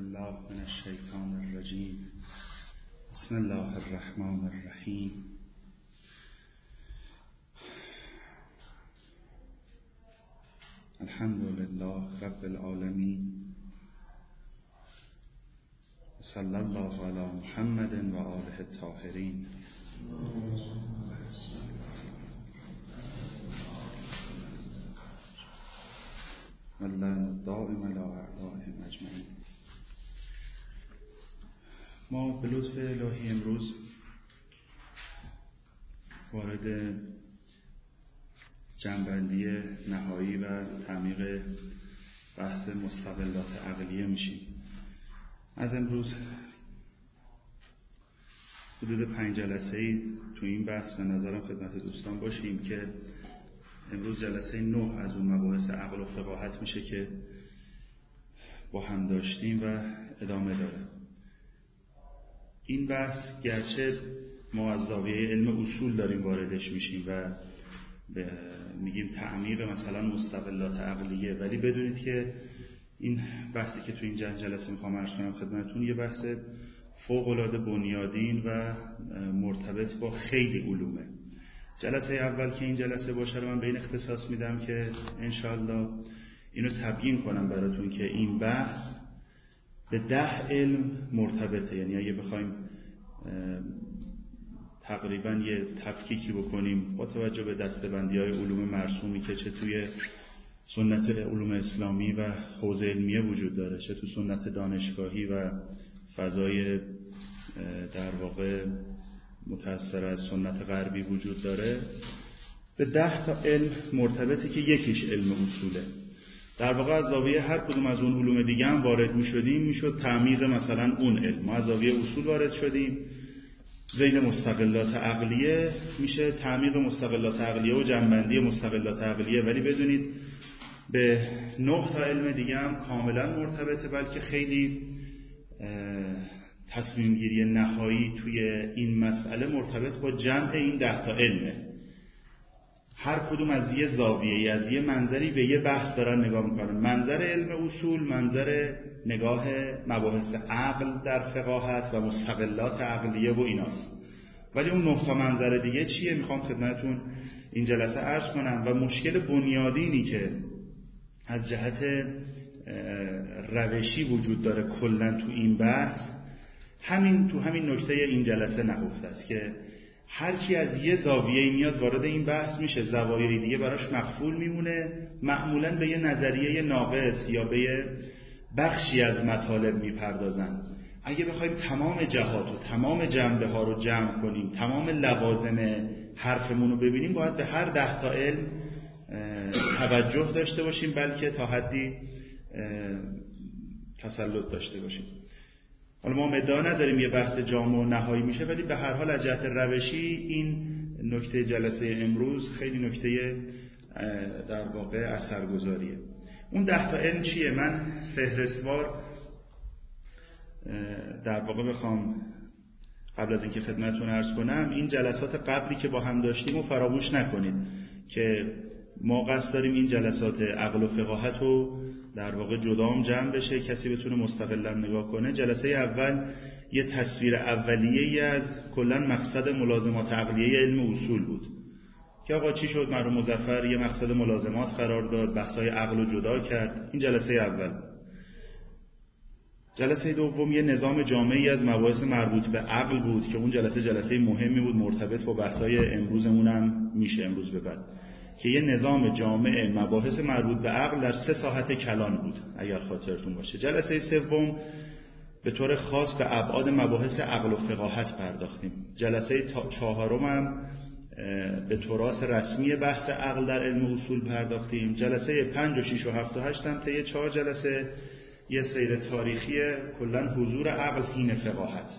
بالله من الشیطان الرجیم. بسم الله الرحمن الرحیم. الحمد لله رب العالمین. صلی الله علی محمد و آله الطاهرین. واللعن الدائم علی اعدائهم اجمعین. ما به لطف الهی امروز وارد جنبندی نهایی و تعمیق بحث مستقلات عقلیه میشیم. از امروز حدود 5 جلسه‌ای تو این بحث به نظرم خدمت دوستان باشیم که امروز جلسه 9 از اون مباحث عقل و فقاهت میشه که با هم داشتیم و ادامه داره. این بحث گرچه ما از زاویه علم اصول داریم واردش میشیم و میگیم تعمیق مثلا مستقلات عقلیه، ولی بدونید که این بحثی که تو این جلسه میخوام عرض کنم خدمتتون یه بحث فوق‌العاده بنیادین و مرتبط با خیلی علومه. جلسه اول که این جلسه باشه رو من به این اختصاص میدم که انشالله اینو تبیین کنم براتون که این بحث به 10 علم مرتبطه. یعنی اگه بخوایم تقریبا یه تفکیکی بکنیم با توجه به دسته‌بندی‌های علوم مرسومی که چه توی سنت علوم اسلامی و حوزه علمیه وجود داره، چه تو سنت دانشگاهی و فضای در واقع متأثر از سنت غربی وجود داره، به 10 تا علم مرتبطه که یکیش علم اصوله. در واقع از زاویه هر کدوم از اون علوم دیگه هم وارد میشدیم میشد تعمیق مثلا اون علم. ما از زاویه اصول وارد شدیم، ذیل مستقلات عقلیه میشه تعمیق مستقلات عقلیه و جنبندی مستقلات عقلیه، ولی بدونید به 9 تا علم دیگه هم کاملا مرتبطه، بلکه خیلی تصمیم گیری نهایی توی این مسئله مرتبط با جمع این 10 تا علمه. هر کدوم از یه زاویه‌ای، از یه منظری به یه بحث دارن نگاه میکنن. منظر علم اصول منظر نگاه مباحث عقل در فقاهت و مستقلات عقلیه و ایناست، ولی اون 9 تا منظر دیگه چیه میخوام خدمتتون این جلسه عرض کنم. و مشکل بنیادینی که از جهت روشی وجود داره کلا تو این بحث، همین نکته این جلسه نهفته است که هر کی از یه زاویه‌ای میاد وارد این بحث میشه، زوایای دیگه براش مقفول میمونه، معمولاً به یه نظریه ناقص یا به یه بخشی از مطالب میپردازن. اگه بخوایم تمام جهات و تمام جنبه ها رو جمع کنیم، تمام لوازم حرفمون رو ببینیم، باید به هر 10 تا علم توجه داشته باشیم، بلکه تا حدی تسلط داشته باشیم. حالا ما ادعا نداریم یه بحث جامع و نهایی میشه، ولی به هر حال از جهت روشی این نکته جلسه امروز خیلی نکته در واقع اثرگذاریه. اون 10 تا علم چیه؟ من فهرستوار در واقع بخوام قبل از اینکه خدمتتون عرض کنم، این جلسات قبلی که با هم داشتیم رو فراموش نکنید که ما قصد داریم این جلسات عقل و فقاهت رو در واقع جدام جمع بشه، کسی بتونه مستقلا نگاه کنه. جلسه اول یه تصویر اولیه‌ای از کلا مقصد ملازمات عقلیه علم اصول بود که آقا چی شد، مرحوم مظفر یه مقصد ملازمات قرار داد، بحث‌های عقل رو جدا کرد. این جلسه اول. جلسه دوم یه نظام جامعی از مباحث مربوط به عقل بود که اون جلسه مهمی بود، مرتبط با بحث‌های امروزمون هم میشه امروز به بعد، که یه نظام جامع مباحث مربوط به عقل در 3 ساحت کلان بود اگر خاطرتون باشه. جلسه سوم به طور خاص به ابعاد مباحث عقل و فقاهت پرداختیم. جلسه چهارم هم به تراث رسمی بحث عقل در علم اصول پرداختیم. جلسه 5 و 6 و 7 و 8 هم طی 4 جلسه یه سیر تاریخی کلا حضور عقل حین فقاهت.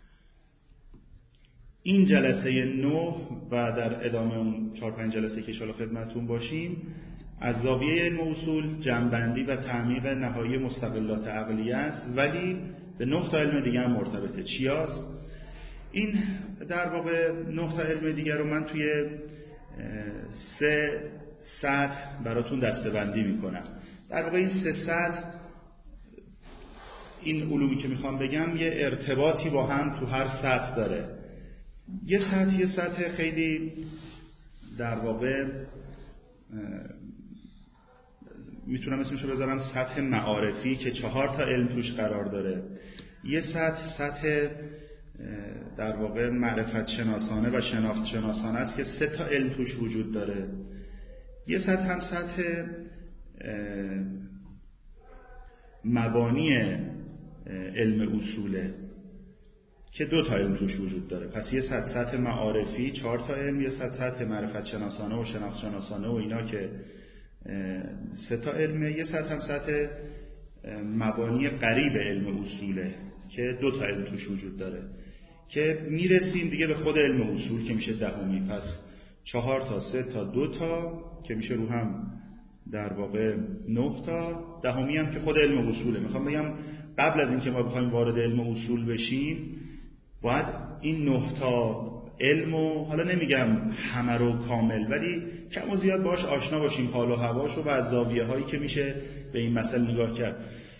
این جلسه 9 و در ادامه اون 4-5 جلسه که انشاءالله خدمتتون باشیم از زاویه علم اصول جنبندی و تعمیق نهایی مستقلات عقلیه است، ولی به 9 تا علم دیگه هم مرتبطه. چیاست؟ این در واقع 9 تا علم دیگه رو من توی 3 سطح براتون دسته‌بندی میکنم. در واقع این 3 سطح این علومی که میخوام بگم یه ارتباطی با هم تو هر سطح داره. یه سطح خیلی در واقع میتونم اسمشو بذارم سطح معارفی که 4 تا علم توش قرار داره. یه سطح در واقع معرفت شناسانه و شناخت شناسانه است که 3 تا علم توش وجود داره. یه سطح هم سطح مبانی علم اصوله که 2 تا علم توش وجود داره. پس یه سطح معارفی 4 تا علم، یه سطح معرفت شناسانه و شناخت شناسانه و اینا که 3 تا علمه، یه سطح هم سطح مبانی قریب علم اصوله که 2 تا علم توش وجود داره که میرسیم دیگه به خود علم اصول که میشه 10. پس 4 تا 3 تا 2 تا که میشه رو هم در واقع 9 تا، 10 هم که خود علم اصوله. میخوام بگم قبل از اینکه ما بخوایم وارد علم اصول بشیم باید این 9 تا علمو، حالا نمیگم همه رو کامل، ولی کم و زیاد باش آشنا باشیم، حال و هواشو و از زاویه هایی که میشه به این مسئله نگاه کرد.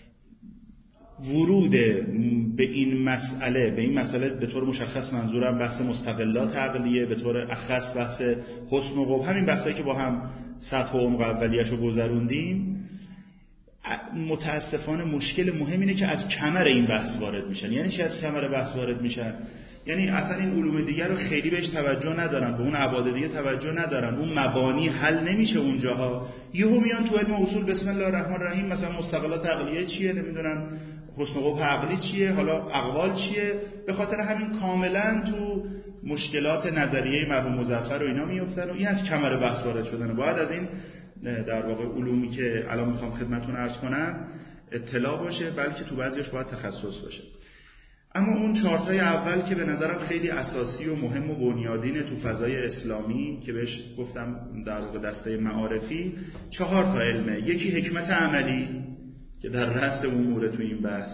ورود به این مسئله به طور مشخص منظورم بحث مستقلات عقلیه، به طور اخص بحث حسن و قبح، همین بحثایی که با هم سطح و عمق اولیه‌شو گذروندیم. متاسفانه مشکل مهم اینه که از کمر این بحث وارد میشن. یعنی چی از کمر بحث وارد میشن؟ یعنی اصلا این علوم دیگر رو خیلی بهش توجه ندارن، به اون ابعاد دیگه توجه ندارن، اون مبانی حل نمیشه اونجاها. یهو میان تو علم اصول بسم الله الرحمن الرحیم مثلا مستقلات عقلیه چیه، نمیدونم حسن و قبح عقلی چیه، حالا اقوال چیه. به خاطر همین کاملا تو مشکلات نظریه مرحوم مظفر و اینا میافتن و این از کمر بحث وارد شدن. باید از این در واقع علومی که الان میخوام خدمتتون عرض کنم اطلاع باشه، بلکه تو بعضیش باید تخصص باشه. اما اون 4 تای اول که به نظرم خیلی اساسی و مهم و بنیادینه تو فضای اسلامی که بهش گفتم در واقع دسته معارفی، 4 تا علمه. یکی حکمت عملی که در رأس امور تو این بحث،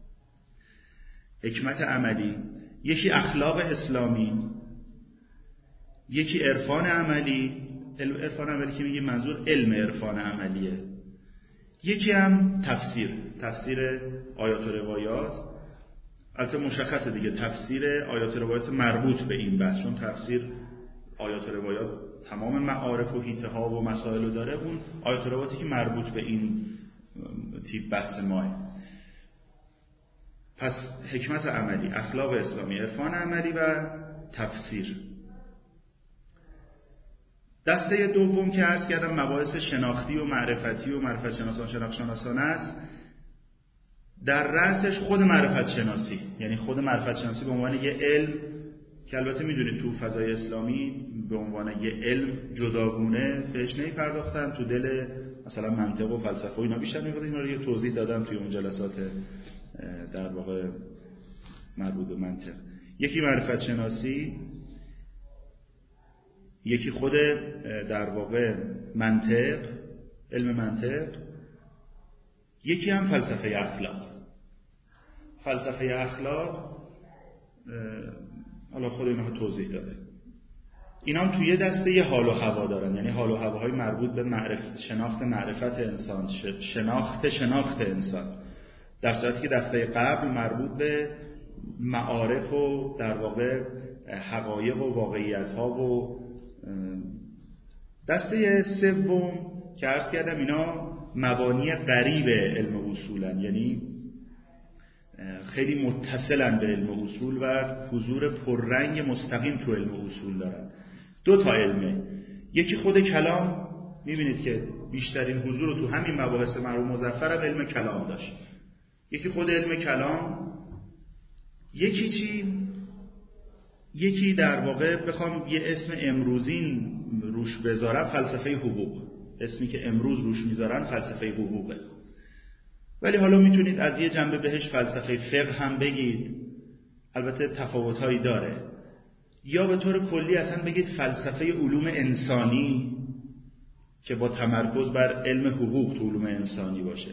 حکمت عملی. یکی اخلاق اسلامی، یکی عرفان عملی. عرفان عملی که میگه منظور علم عرفان عملیه. یکی هم تفسیر آیات و روایات. البته مشخصه دیگه تفسیر آیات و روایات مربوط به این بحث، چون تفسیر آیات و روایات تمام معارف و حیطه ها و مسائل رو داره. اون آیات و روایاتی که مربوط به این تیپ بحث ماه. پس حکمت عملی، اخلاق اسلامی، عرفان عملی و تفسیر. دسته دوم که عرض کردم مباحث شناختی و معرفتی و معرفت شناسانه است. در رأسش خود معرفت شناسی، یعنی خود معرفت شناسی به عنوان یه علم که البته میدونید تو فضای اسلامی به عنوان یه علم جداگونه بهش نمی‌پرداختن، تو دل مثلا منطق و فلسفه و اینا بیشتر می‌بودن. اینا رو یه توضیح دادم توی اون جلسات در واقع مربوط به منطق. یکی معرفت شناسی، یکی خود در واقع منطق، علم منطق، یکی هم فلسفه اخلاق. فلسفه اخلاق حالا خود اینها توضیح داده. اینا هم توی دسته حال و هوا دارن، یعنی حال و هواهای مربوط به شناخت معرفت انسان، شناخت انسان، در صورتی که دسته قبل مربوط به معارف و در واقع حقایق و واقعیت ها و دسته سوم که عرض کردم اینا مبانی قریب علم اصولن، یعنی خیلی متصلن به علم اصول و حضور پررنگ مستقیم تو علم اصول دارن. 2 تا علمه. یکی خود کلام، میبینید که بیشترین حضور رو تو همین مباحث مرحوم مظفر هم علم کلام داشت. یکی خود علم کلام. یکی چی؟ یکی در واقع بخوام یه اسم امروزین روش بذارم، فلسفه حقوق. اسمی که امروز روش میذارن فلسفه حقوقه، ولی حالا میتونید از یه جنبه بهش فلسفه فقه هم بگید، البته تفاوت‌هایی داره، یا به طور کلی اصلا بگید فلسفه علوم انسانی که با تمرکز بر علم حقوق تو علوم انسانی باشه.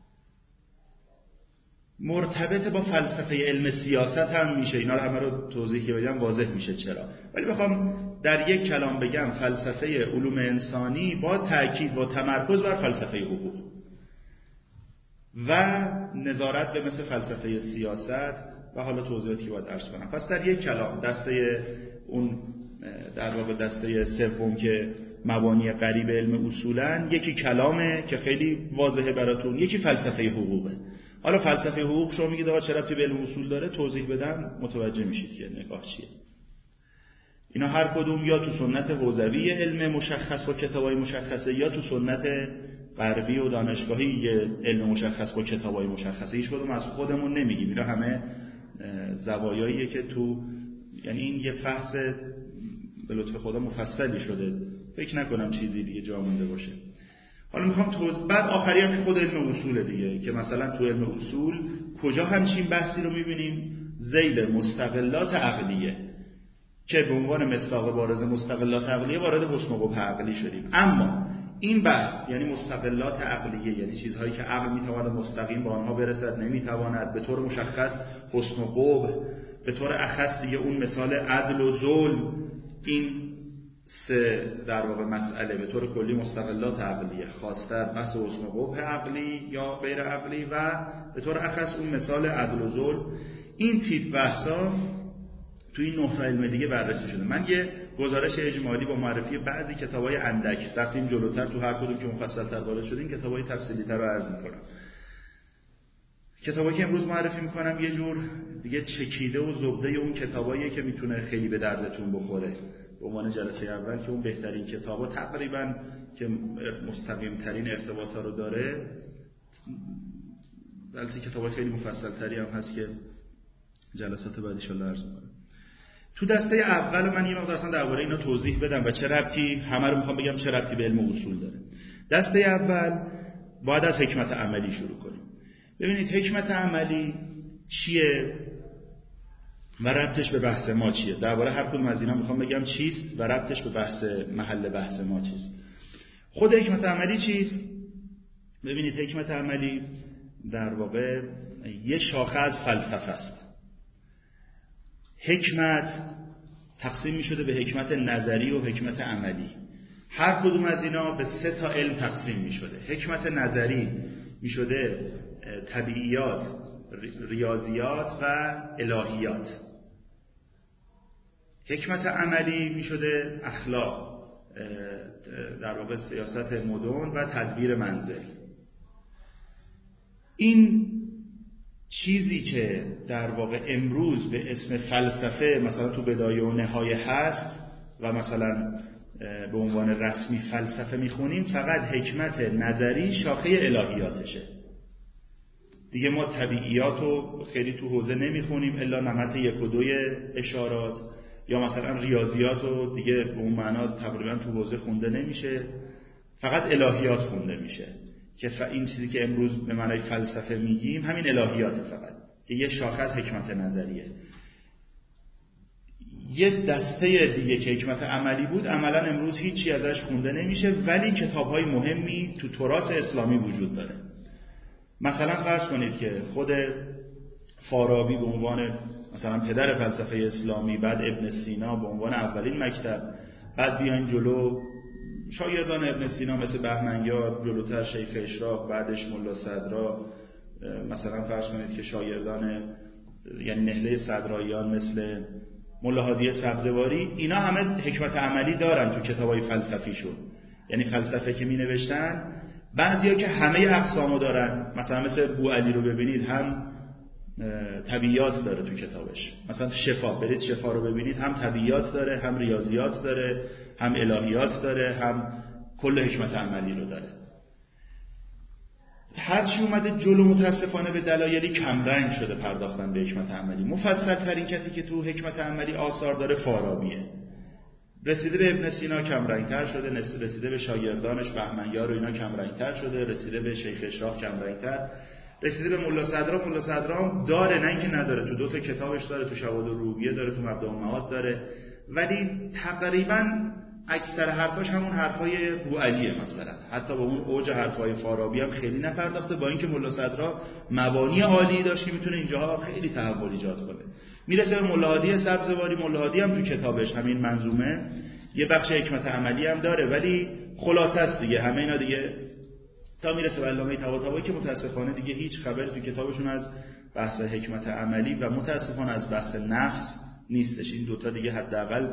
مرتبط با فلسفه علم سیاست هم میشه. اینا رو همه رو توضیح که بدم واضح میشه چرا، ولی بخوام در یک کلام بگم فلسفه علوم انسانی با تأکید با تمرکز بر فلسفه حقوق. و نظارت به مثل فلسفه سیاست و حالا توضیحاتی که باید عرض کنم. پس در یک کلام دسته اون در واقع دسته سوم که مبانی غریب علم اصولاً، یکی کلامه که خیلی واضحه براتون، یکی فلسفه حقوقه. حالا فلسفه حقوق شما میگید آقا چه ربطی به علم اصول داره؟ توضیح بدم متوجه میشید که نگاه چیه. اینا هر کدوم یا تو سنت حوزوی علم مشخص با کتابای مشخصه یا تو سنت غربی و دانشگاهی علم مشخص با کتابای مشخصه. هیچ کدوم از خودمون نمیگیم، اینا همه زوایاییه که تو، یعنی این یه فحص به لطف خدا مفصلی شده، فکر نکنم چیزی دیگه جا مونده باشه. حالا میخوام بعد آخری هم خود علم اصول دیگه، که مثلا تو علم اصول کجا همچین بحثی رو میبینیم؟ ذیل مستقلات عقلیه، که به عنوان مصداق بارز مستقلات عقلیه وارد حسن و قبح عقلی شدیم. اما این بحث یعنی مستقلات عقلیه، یعنی چیزهایی که عقل میتواند مستقیم به آنها برسد نمیتواند، به طور مشخص حسن و قبح، به طور اخص دیگه اون مثال عدل و ظلم، این سه در واقع مسئله به طور کلی مستقلات عقلیه، خاص‌تر بحث حسن و قبح عقلی یا غیر عقلی و به طور اخص اون مثال عدل و ظلم. این تیپ بحثا تو این 9 تا علم دیگه بررسی شده. من یه گزارش اجمالی با معرفی بعضی کتابای اندک، رفتیم جلوتر تو هر کدوم که مفصل‌تر وارد شدیم کتابای تفصیلی‌تر رو عرض می‌کنم. کتابایی که امروز معرفی می‌کنم یه جور دیگه چکیده و زبده اون کتاباییه که میتونه خیلی به دردتون بخوره. به عنوان جلسه اول که اون بهترین کتابا تقریباً که مستقیم‌ترین ارتباطا رو داره، البته کتابای خیلی مفصل‌تری هم هست که جلسات بعد ان شاءالله عرض می‌کنم. تو دسته اول من یه مقدار درباره اینا توضیح بدم و چه ربطی، همه رو میخوام بگم چه ربطی به علم اصول داره. دسته اول باید از حکمت عملی شروع کنیم. ببینید حکمت عملی چیه و ربطش به بحث ما چیه. درباره هر کدوم از اینا میخوام بگم چیست و ربطش به بحث محل بحث ما چیست. خود حکمت عملی چیست؟ ببینید حکمت عملی در واقع یه شاخه از فلسفه است. حکمت تقسیم می شده به حکمت نظری و حکمت عملی. هر کدوم از اینا به 3 تا علم تقسیم می شده. حکمت نظری می شده طبیعیات، ریاضیات و الهیات. حکمت عملی می شده اخلاق، در واقع سیاست مدن و تدبیر منزل. این چیزی که در واقع امروز به اسم فلسفه مثلا تو بدایه و نهایه هست و مثلا به عنوان رسمی فلسفه میخونیم، فقط حکمت نظری شاخه الهیاتشه. دیگه ما طبیعیات رو خیلی تو حوزه نمیخونیم الا نمط 1 و 2 اشارات، یا مثلا ریاضیات رو دیگه به اون معنا تقریبا تو حوزه خونده نمیشه، فقط الهیات خونده میشه. که این چیزی که امروز به معنای فلسفه میگیم همین الهیات فقط، که یه شاخه از حکمت نظریه. یه دسته دیگه که حکمت عملی بود عملا امروز هیچی ازش خونده نمیشه، ولی کتاب‌های مهمی تو تراث اسلامی وجود داره. مثلا فرض کنید که خود فارابی به عنوان مثلا پدر فلسفه اسلامی، بعد ابن سینا به عنوان اولین مکتب، بعد بیاین جلو شاگردان ابن سینا مثل بهمنیار، جلوتر شیخ اشراق، بعدش ملا صدرا، مثلا فرض کنید که شاگردان یعنی نهله صدراییان مثل ملا هادی سبزواری، اینا همه حکمت عملی دارن تو کتابای فلسفیشون. یعنی فلسفه که می نوشتن، بعضیا که همه اقسامو دارن، مثلا مثل بوعلی رو ببینید هم طبیعیات داره تو کتابش. مثلا شفا، برید شفا رو ببینید، هم طبیعیات داره، هم ریاضیات داره، هم الهیات داره، هم کل حکمت عملی رو داره. هرچی اومده جلو متاسفانه به دلایلی کمرنگ شده پرداختن به حکمت عملی. مفصل ترین کسی که تو حکمت عملی آثار داره فارابیه. رسیده به ابن سینا کمرنگ تر شده، رسیده به شاگردانش بهمنیار و اینا کمرنگ تر شده، رسیده به شیخ اشراق کمرنگ تر، رسیده به ملا صدرا. ملا صدرا داره، نه اینکه نداره، تو 2 تا کتابش داره، تو شواهد الروحیه داره، تو مبدأ المعاد داره، ولی تقریبا اکثر حرفاش همون حرفای بوعلیه. مثلا حتی به اون اوج حرفای فارابی هم خیلی نپرداخته، با اینکه ملا صدرا مبانی عالی داشت که میتونه اینجاها خیلی تحول ایجاد کنه. میرسه به ملا هادی سبزواری. ملا هادی هم تو کتابش همین منظومه یه بخش حکمت عملی هم داره، ولی خلاصه است دیگه، همه اینا دیگه تا میرسه به علامه طباطبایی که متاسفانه دیگه هیچ خبری تو کتابشون از بحث حکمت عملی و متاسفانه از بحث نفس نیستش. این دوتا دیگه حداقل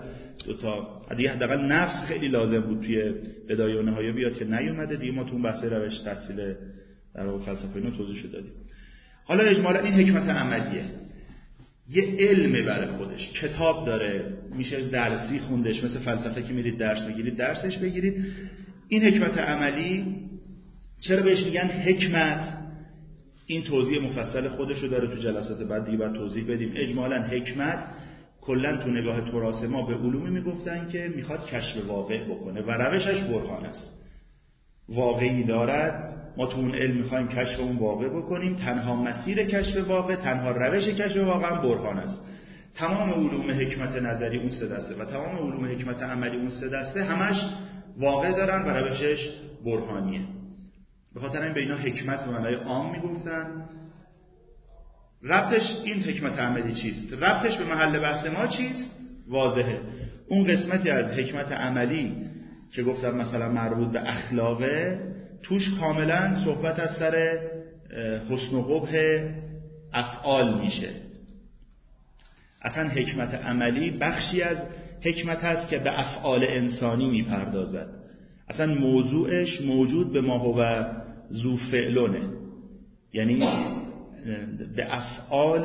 نفس خیلی لازم بود توی بدایه و نهایه بیاد که نیومده دیگه. ما تو اون بحث روش تحصیل در واقع فلسفه اینو توضیح دادیم. حالا اجمالا این حکمت عملیه یه علم برای خودش، کتاب داره، میشه درسی خوندش، مثل فلسفه که میرید درس بگیرید درسش بگیرید. این حکمت عملی چرا بهش میگن حکمت؟ این توضیح مفصل خودشو داره، تو جلسات بعد دیگه باید توضیح بدیم. اجمالا حکمت کلا تو نگاه تراث ما به علومی میگفتن که میخواد کشف واقع بکنه و روشش برهان است. واقعی دارد، ما تو اون علم میخوایم کشف اون واقع بکنیم، تنها مسیر کشف واقع، تنها روش کشف واقع هم برهان است. تمام علوم حکمت نظری اون سه دسته و تمام علوم حکمت عملی اون سه دسته همش واقع دارن و روشش برهانیه. به خاطر این به اینا حکمت به معنای عام میگفتن. ربطش این حکمت عملی چیست؟ ربطش به محل بحث ما چیست؟ واضحه. اون قسمتی از حکمت عملی که گفتم مثلا مربوط به اخلاقه، توش کاملا صحبت از سر حسن و قبح افعال میشه. اصلا حکمت عملی بخشی از حکمت هست که به افعال انسانی میپردازد. اصلا موضوعش موجود به ما هو ذو فعلونه، یعنی به افعال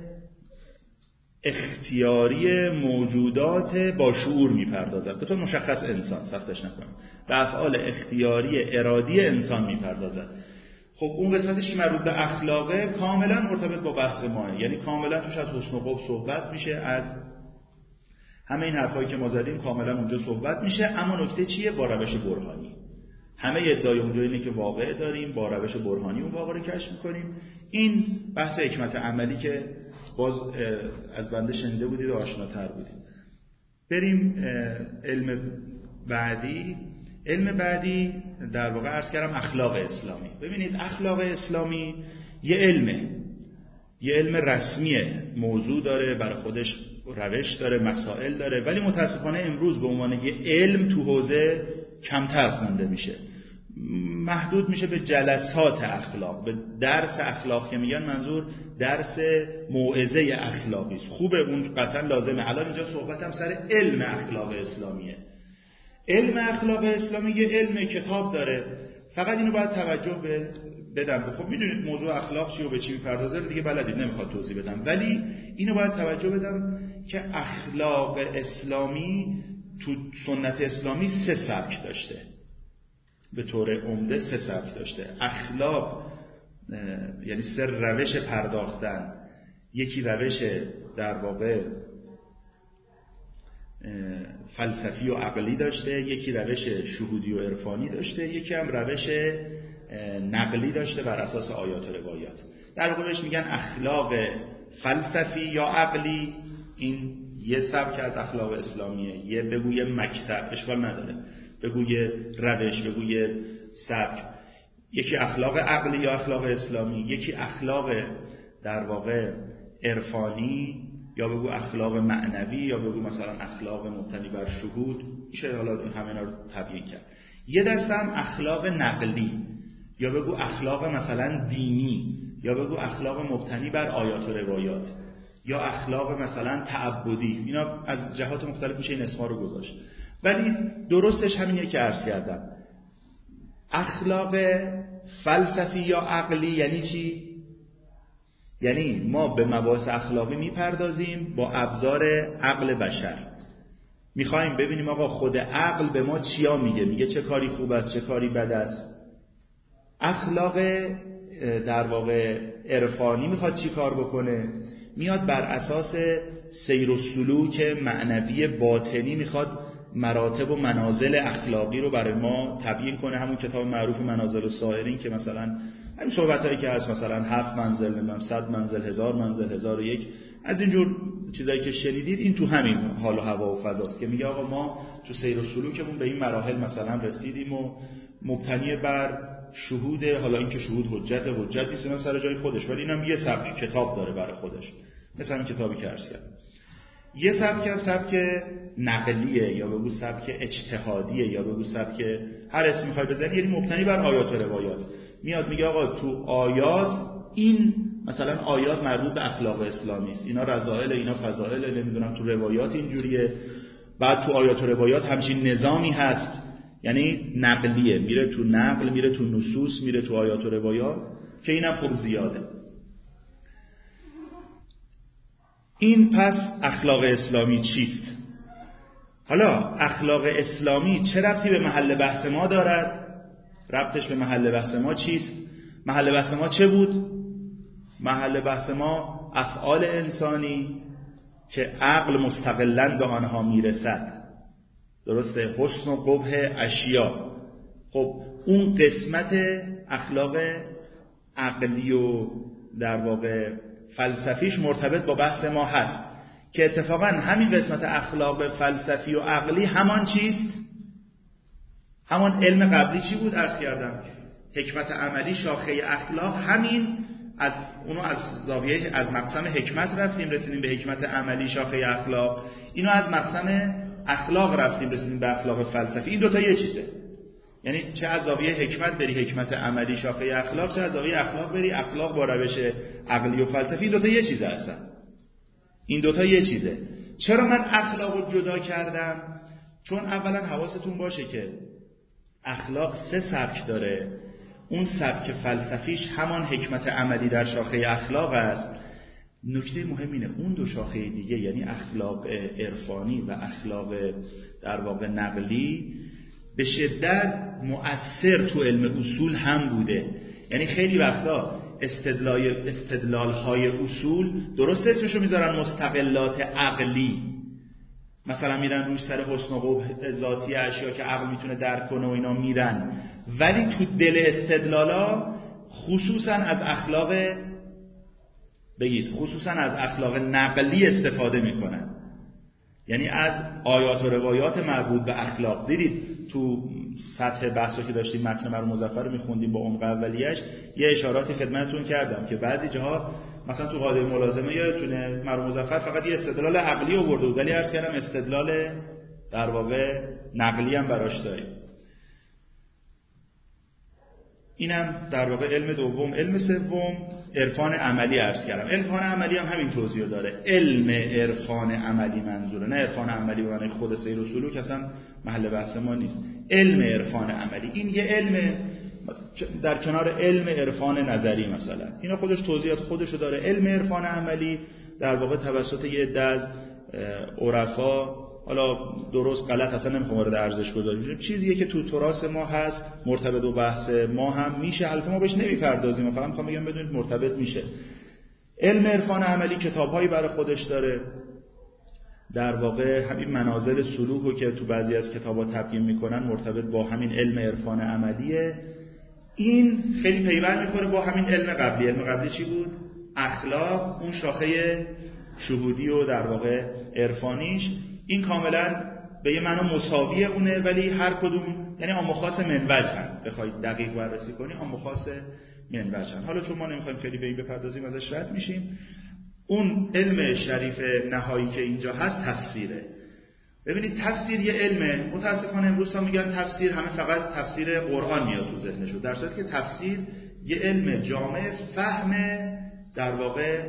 اختیاری موجودات با شعور میپردازد. به طور مشخص انسان، سختش نکنم، به افعال اختیاری ارادی انسان میپردازد. خب اون قسمتشی مربوط به اخلاقه کاملا مرتبط با بحث ماه، یعنی کاملا توش از حسن و قبح صحبت میشه، از همه این حرفایی که ما زدیم کاملا اونجا صحبت میشه. اما نکته چیه؟ با روش برهانی. همه ادعای اونجا اینه که واقع داریم، با روش برهانی اون واقع رو کشف میکنیم. این بحث حکمت عملی که باز از بنده شنیده بودید و آشناتر بودید. بریم علم بعدی. علم بعدی در واقع عرض کردم اخلاق اسلامی. ببینید اخلاق اسلامی یه علمه، یه علم رسمیه، موضوع داره، برای خودش روش داره، مسائل داره، ولی متاسفانه امروز به عنوان یه علم تو حوزه کمتر خونده میشه، محدود میشه به جلسات اخلاق، به درس اخلاق که میگن منظور درس موعظه اخلاقی است. خوبه، اون قطعا لازمه. الان اینجا صحبتم سر علم اخلاق اسلامیه. علم اخلاق اسلامی یه علم کتاب داره، فقط اینو باید توجه بدم. خب میدونید موضوع اخلاق چی و به چی میپردازه دیگه بلدید، نمیخواد توضیح بدم، ولی اینو باید توجه بدم که اخلاق اسلامی تو سنت اسلامی 3 سبک داشته، به طور عمده 3 سبک داشته. اخلاق یعنی 3 روش پرداختن. یکی روش در واقع فلسفی و عقلی داشته، یکی روش شهودی و عرفانی داشته، یکی هم روش نقلی داشته بر اساس آیات و روایات. در واقع بهش میگن اخلاق فلسفی یا عقلی. این یه سبک از اخلاق اسلامیه، یه بگوی مکتب، اشکال نداره، بگوی روش، بگوی سبک. یکی اخلاق عقلی یا اخلاق اسلامی، یکی اخلاق در واقع عرفانی یا بگو اخلاق معنوی یا بگو مثلا اخلاق مبتنی بر شهود. میشه حالا همینا رو تبیین کرد. یه دسته هم اخلاق نقلی یا بگو اخلاق مثلا دینی یا بگو اخلاق مبتنی بر آیات و روایات یا اخلاق مثلا تعبدی. اینا از جهات مختلف میشه این اسما رو گذاشت، ولی درستش همینه که عرض کردم. اخلاق فلسفی یا عقلی یعنی چی؟ یعنی ما به مباحث اخلاقی میپردازیم با ابزار عقل بشر، میخوایم ببینیم آقا خود عقل به ما چیا میگه چه کاری خوب است، چه کاری بد است. اخلاق در واقع عرفانی میخواد چی کار بکنه؟ میاد بر اساس سیر و سلوک معنوی باطنی میخواد مراتب و منازل اخلاقی رو برای ما تبیین کنه. همون کتاب معروف منازل السائرین که مثلا همین صحبتایی که هست، مثلا 7 منزل، 100 منزل، 1000 منزل، 1001، از اینجور چیزایی که شنیدید، این تو همین حال و هوا و فضاست که میگه آقا ما تو سیر و سلوکمون به این مراحل مثلا رسیدیم و مبتنی بر شهود. حالا این که شهود حجت نیست، اینا سر جای خودش، ولی اینم یه سبک کتاب داره برای خودش، مثلا این کتابی که عرض کردم. یه سبک هم سبک نقلیه، یا بگو سبک اجتهادیه، یا بگو سبک هر اسم میخوای بزنی، یعنی مبتنی بر آیات و روایات. میاد میگه آقا تو آیات این مثلا آیات مربوط به اخلاق اسلامی است، اینا رذائل، اینا فضائل، نمیدونم تو روایات اینجوریه. بعد تو آیات و روایات همچین نظامی هست، یعنی نقلیه، میره تو نقل، میره تو نصوص، میره تو آیات و روایات، که اینم خب زیاده. این پس اخلاق اسلامی چیست؟ حالا اخلاق اسلامی چه ربطی به محل بحث ما دارد؟ ربطش به محل بحث ما چیست؟ محل بحث ما چه بود؟ محل بحث ما افعال انسانی که عقل مستقلاً به آنها میرسد. درسته؟ حسن و قبح اشیا. خب اون قسمت اخلاق عقلی و در واقع فلسفیش مرتبط با بحث ما هست، که اتفاقا همین قسمت اخلاق فلسفی و عقلی همان چیست؟ همان علم قبلی چی بود؟ عرض کردم حکمت عملی شاخه اخلاق. همین از اونو از زاویه از مقسم حکمت رفتیم رسیدیم به حکمت عملی شاخه اخلاق، اینو از مقسم اخلاق رفتیم رسیدیم به اخلاق فلسفی. این دوتا یه چیزه، یعنی چه از زاویه حکمت بری حکمت عملی شاخه اخلاق، چه از زاویه اخلاق بری اخلاق با روش عقلی و فلسفی. این دوتا یه چیزه هستن، این دوتا یه چیزه. چرا من اخلاق رو جدا کردم؟ چون اولا حواستون باشه که اخلاق 3 سبک داره. اون سبک فلسفیش همان حکمت عملی در شاخه اخلاق است. نکته مهم اینه اون دو شاخه دیگه، یعنی اخلاق عرفانی و اخلاق در واقع نقلی، به شدت مؤثر تو علم اصول هم بوده. یعنی خیلی وقتا استدلال‌های اصول درست اسمشو میذارن مستقلات عقلی، مثلا میرن روش سر حسن و قبح ذاتی اشیا که عقل میتونه درک کنه و اینا میرن، ولی تو دل استدلالا خصوصا از اخلاق نقلی استفاده میکنن. یعنی از آیات و روایات مربوط به اخلاق. دیدید تو سطح بحثی که داشتیم متن مرحوم مظفر رو میخوندیم با عمق اولیه‌اش، یه اشاراتی خدمتتون کردم که بعضی جاها مثلا تو قاعده ملازمه یادتونه مرحوم مظفر فقط یه استدلال عقلی آورده بود، ولی عرض کردم استدلال در واقع نقلی هم براش داریم. اینم در واقع علم دوم. علم سوم عرفان عملی عرض کردم. عرفان عملی هم همین توضیح داره. علم عرفان عملی منظوره، نه عرفان عملی به معنی خود سیر و سلوک، اصلا محل بحث ما نیست. علم عرفان عملی این یه علم در کنار علم عرفان نظری مثلا، اینا خودش توضیحات خودشو داره. علم عرفان عملی در واقع توسط یه عده از عرفا، حالا درست غلط اصلا نمیخوام وارد ارزش گذاری، چیزیه که تو تراث ما هست، مرتبط با بحث ما هم میشه. البته ما بهش نمیپردازیم، فقط میخوام بگم بدونید مرتبط میشه. علم عرفان عملی کتاب‌هایی برای خودش داره، در واقع همین منازل سلوک رو که تو بعضی از کتاب‌ها تبیین میکنن مرتبط با همین علم عرفان عملیه. این خیلی پیوند میکنه با همین علم قبلی. علم قبلی چی بود؟ اخلاق، اون شاخه شهودی و در واقع عرفانیش. این کاملا به یه معنی مساوی اونه، ولی هر کدوم یعنی عام و خاص منوجهن. بخواید دقیق بررسی کنی عام و خاص منوجهن. حالا چون ما نمیخوایم خیلی به این بپردازیم ازش رد میشیم. اون علم شریف نهایی که اینجا هست تفسیره. ببینید تفسیر یه علمه. متاسفانه امروز تا میگن تفسیر همه فقط تفسیر قرآن میاد تو ذهنشون، در صورتی که تفسیر یه علم جامع فهم در واقع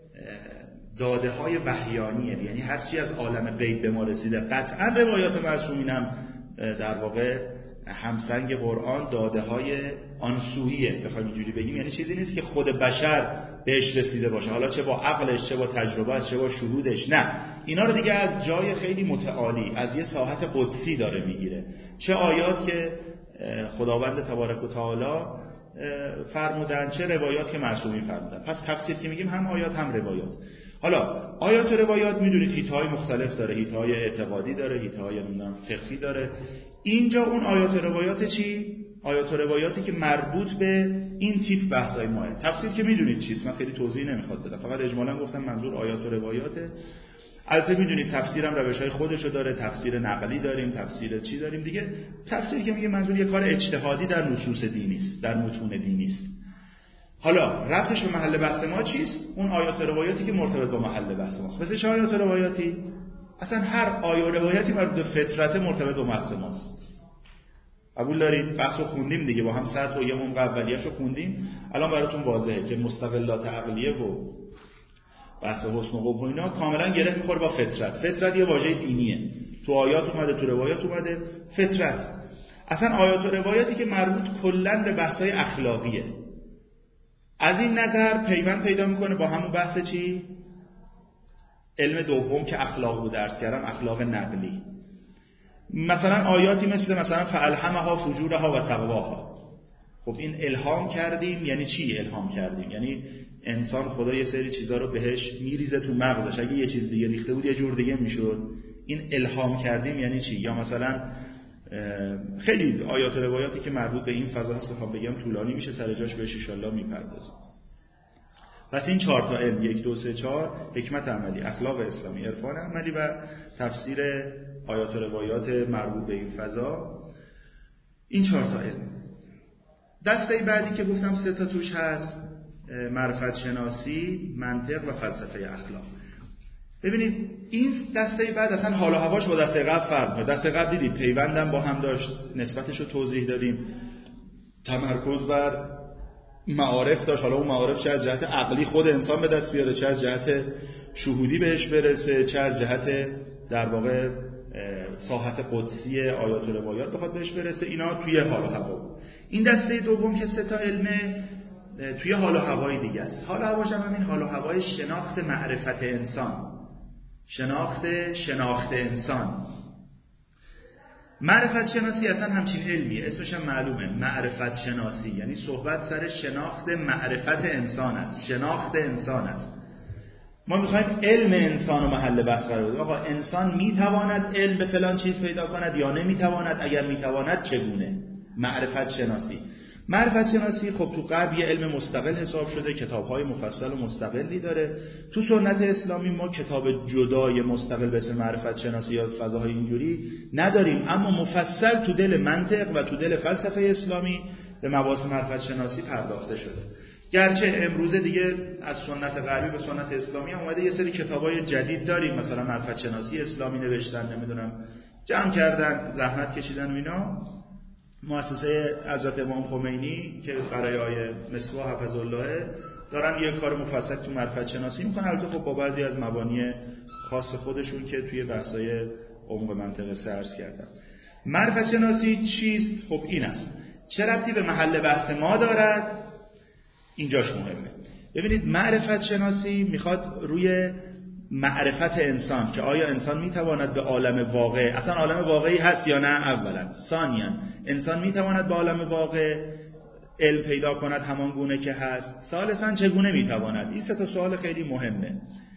داده های وحیانیه، یعنی هر چی از عالم غیب به ما رسیده. قطعا روایات معصومین هم در واقع همسنگ قرآن داده های آنسویه، بخوایم اینجوری بگیم. یعنی چیزی نیست که خود بشر بهش رسیده باشه، حالا چه با عقلش، چه با تجربهش، چه با شهودش. نه، اینا رو دیگه از جای خیلی متعالی، از یه ساحت قدسی داره میگیره. چه آیات که خداوند تبارک و تعالی فرمودن، چه روایات که معصومین فرمودن. پس تفسیر که میگیم هم آیات هم روایات. حالا آیات و روایات میدونید حیطه‌های مختلف داره، حیطه‌های اعتقادی داره، حیطه‌های فقهی داره. اینجا اون آیات و روایات چی؟ آیات و روایاتی که مربوط به این تیپ بحث‌های ماه. تفسیر که میدونید چیست، من خیلی توضیح نمیخواد بدم، فقط اجمالاً گفتم منظور آیات و روایاته. البته میدونید تفسیرم روش‌های خودشو داره، تفسیر نقلی داریم، تفسیر چی داریم دیگه. تفسیر که میگه منظور یه کار اجتهادی در نصوص دینی است، در متون دینی است. حالا ربطش به محل بحث ما چیست؟ اون آیات و روایاتی که مرتبط با محل بحث ماست. مثل چه آیات و روایاتی؟ اصلا هر آیه و روایتی مربوط به فطرت مرتبط با محض ماست. قبول دارید؟ بحثو خوندیم دیگه، با هم سطح و یه عمق اولیه‌شو خوندیم. الان براتون واضحه که مستقلات عقلیه و بحث حسن و قبح و اینا کاملا گره میخوره با فطرت. فطرت یه واژه دینیه، تو آیات اومده، تو روایات اومده. فطرت اصلا آیات و روایاتی که مربوط کلاً به بحث‌های اخلاقیه، از این نظر پیوند پیدا میکنه با همون بحث چی؟ علم دوم که اخلاق رو درس کردم، اخلاق نقلی. مثلا آیاتی مثلا فالهمها فجورها و تقواها. خب این الهام کردیم یعنی چی؟ الهام کردیم یعنی انسان خدا یه سری چیزا رو بهش میریزه تو مغزش، اگه یه چیز دیگه ریخته بود یه جور دیگه میشد. این الهام کردیم یعنی چی؟ یا مثلا خیلی آیات و روایاتی که مربوط به این فضا هست، بخوام بگم طولانی میشه، سر جاش بهش ان شاءالله میپردازیم. پس این 4 تا علم، 1 2 3 4، حکمت عملی، اخلاق اسلامی، عرفان عملی و تفسیر آیات و روایات مربوط به این فضا، این 4 تا علم. دسته بعدی که گفتم 3 تا توش هست، معرفت شناسی، منطق و فلسفه اخلاق. ببینید این دسته بعد اصلا حال و هواش با دسته قبل فرق می‌کنه. دسته قبل دیدید پیوندم با هم داشت، نسبتش رو توضیح دادیم، تمرکز بر معارف داشت. حالا اون معارف چه از جهت عقلی خود انسان به دست بیاره، چه از جهت شهودی بهش برسه، چه از جهت در واقع ساحت قدسی آیات و روایات بخواد بهش برسه. اینا توی حال و هوا بود. این دسته دوم که 3 تا علمه توی حال و هوای دیگه است. حال و هواش هم همین حال و هوای شناخت معرفت انسان، شناخت انسان. معرفت شناسی اصلا همچین علمیه، اسمش هم معلومه، معرفت شناسی، یعنی صحبت سر شناخت معرفت انسان است، شناخت انسان است. ما میخوایم علم انسان رو محل بحث قرار بدیم. آقا انسان میتواند علم به فلان چیز پیدا کند یا نمیتواند؟ اگر میتواند چگونه؟ معرفت شناسی. معرفت شناسی خب تو غرب یه علم مستقل حساب شده، کتاب‌های مفصل و مستقلی داره. تو سنت اسلامی ما کتاب جدای مستقل به اسم معرفت شناسی یا فضاهای اینجوری نداریم، اما مفصل تو دل منطق و تو دل فلسفه اسلامی به مباحث معرفت شناسی پرداخته شده. گرچه امروز دیگه از سنت غربی به سنت اسلامی هم اومده یه سری کتاب‌های جدید داریم، مثلا معرفت شناسی اسلامی نوشتن، نمیدونم جمع کردن، زحمت کشیدن و اینا. مؤسسه حضرت امام خمینی که برای آیه مصباح حفظ‌الله دارن یه کار مفصل تو معرفت شناسی میکنن، البته خب با بعضی از مبانی خاص خودشون که توی بحث‌های عمق منطقه عرض کردم. معرفت شناسی چیست؟ خب این است. چه ربطی به محل بحث ما دارد؟ اینجاش مهمه. ببینید معرفت شناسی میخواد روی معرفت انسان که آیا انسان میتواند به عالم واقع، اصلا عالم واقعی هست یا نه اولا، ثانیاً انسان میتواند به عالم واقع علم پیدا کند همان گونه که هست، ثالثاً چگونه میتواند. این 3 تا سوال خیلی مهمه.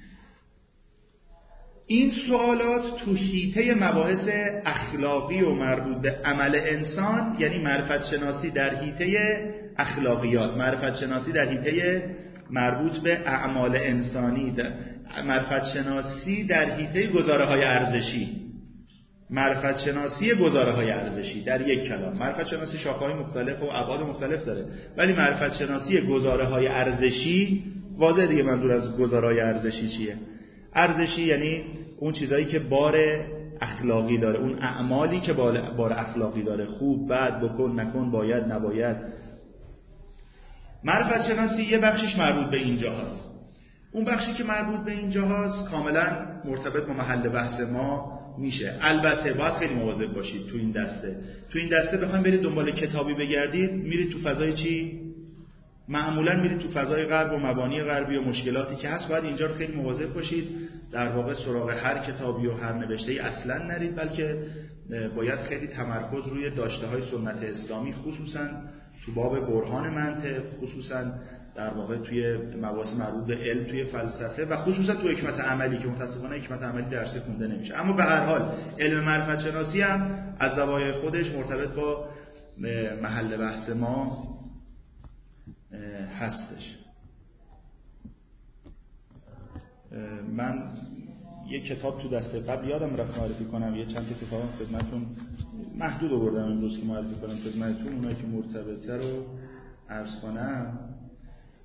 این سوالات تو حیطه مباحث اخلاقی و مربوط به عمل انسان، یعنی معرفت شناسی در حیطه اخلاقیات، معرفت شناسی در حیطه مربوط به اعمال انسانی، معرفت شناسی در حیطه گزاره‌های ارزشی، معرفت شناسی گزاره‌های ارزشی. در یک کلام معرفت شناسی شاخه‌های مختلف و ابعاد مختلف داره، ولی معرفت شناسی گزاره‌های ارزشی واضحه دیگه. منظور از گزاره‌های ارزشی چیه؟ ارزشی یعنی اون چیزایی که بار اخلاقی داره، اون اعمالی که بار اخلاقی داره، خوب بد، بکن نکن، باید نباید. معرفت شناسی یه بخشش مربوط به اینجا هست. اون بخشی که مربوط به اینجا هست کاملا مرتبط با محل بحث ما میشه. البته باید خیلی مواظب باشید تو این دسته بخواید برید دنبال کتابی بگردید، میرید تو فضای چی؟ معمولا میرید تو فضای غرب و مبانی غربی و مشکلاتی که هست. باید اینجا رو خیلی مواظب باشید، در واقع سراغ هر کتابی و هر نوشته‌ای اصلا نرید، بلکه باید خیلی تمرکز روی داشته‌های سنت اسلامی، خصوصا تو باب برهان منطق، خصوصا در واقع توی مباحث مربوط به علم، توی فلسفه و خصوصا تو حکمت عملی که متأسفانه حکمت عملی درسی خونده نمیشه. اما به هر حال علم معرفت شناسی هم از زوایای خودش مرتبط با محل بحث ما هستش. من یک کتاب تو دسته قبل یادم رفت معرفی کنم، یه چند تا کتابم خدمتتون محدود آوردم امروز که معرفی کنم خدمتتون، اونایی که مرتبطه رو عرض کنم.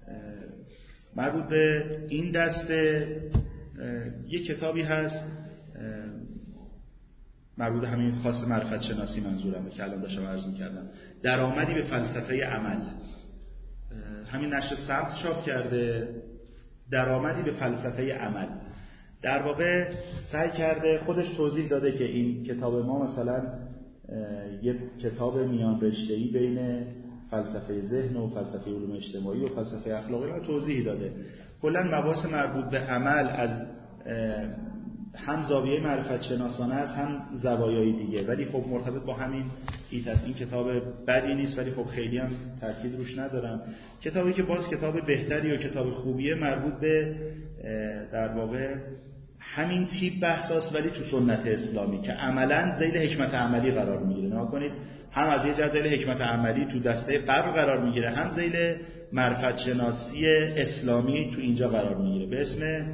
مربوط به این دسته یک کتابی هست مربوط همین خاص معرفت شناسی منظورمه که الان داشتم عرض می‌کردم، درآمدی به فلسفه عمل. همین نشر سمت چاپ کرده، درآمدی به فلسفه عمل. در واقع سعی کرده، خودش توضیح داده که این کتاب ما مثلا یک کتاب میان رشته‌ای بین فلسفه ذهن و فلسفه علوم اجتماعی و فلسفه اخلاقی رو توضیح داده. کلاً مباحث مربوط به عمل از هم زاویه معرفت شناسانه است، هم زوایای دیگه، ولی خب مرتبط با همین هیت است. این کتاب بدی نیست ولی خب خیلی هم تاکید روش ندارم. کتابی که باز کتاب بهتری و کتاب خوبیه، مربوط به در واقع همین تیپ بحثاست ولی تو سنت اسلامی که عملاً ذیل حکمت عملی قرار میگیره. نگاه کنید، هم از یه جهت ذیل حکمت عملی تو دسته قبل قرار میگیره، هم ذیل معرفت شناسی اسلامی تو اینجا قرار میگیره به اسم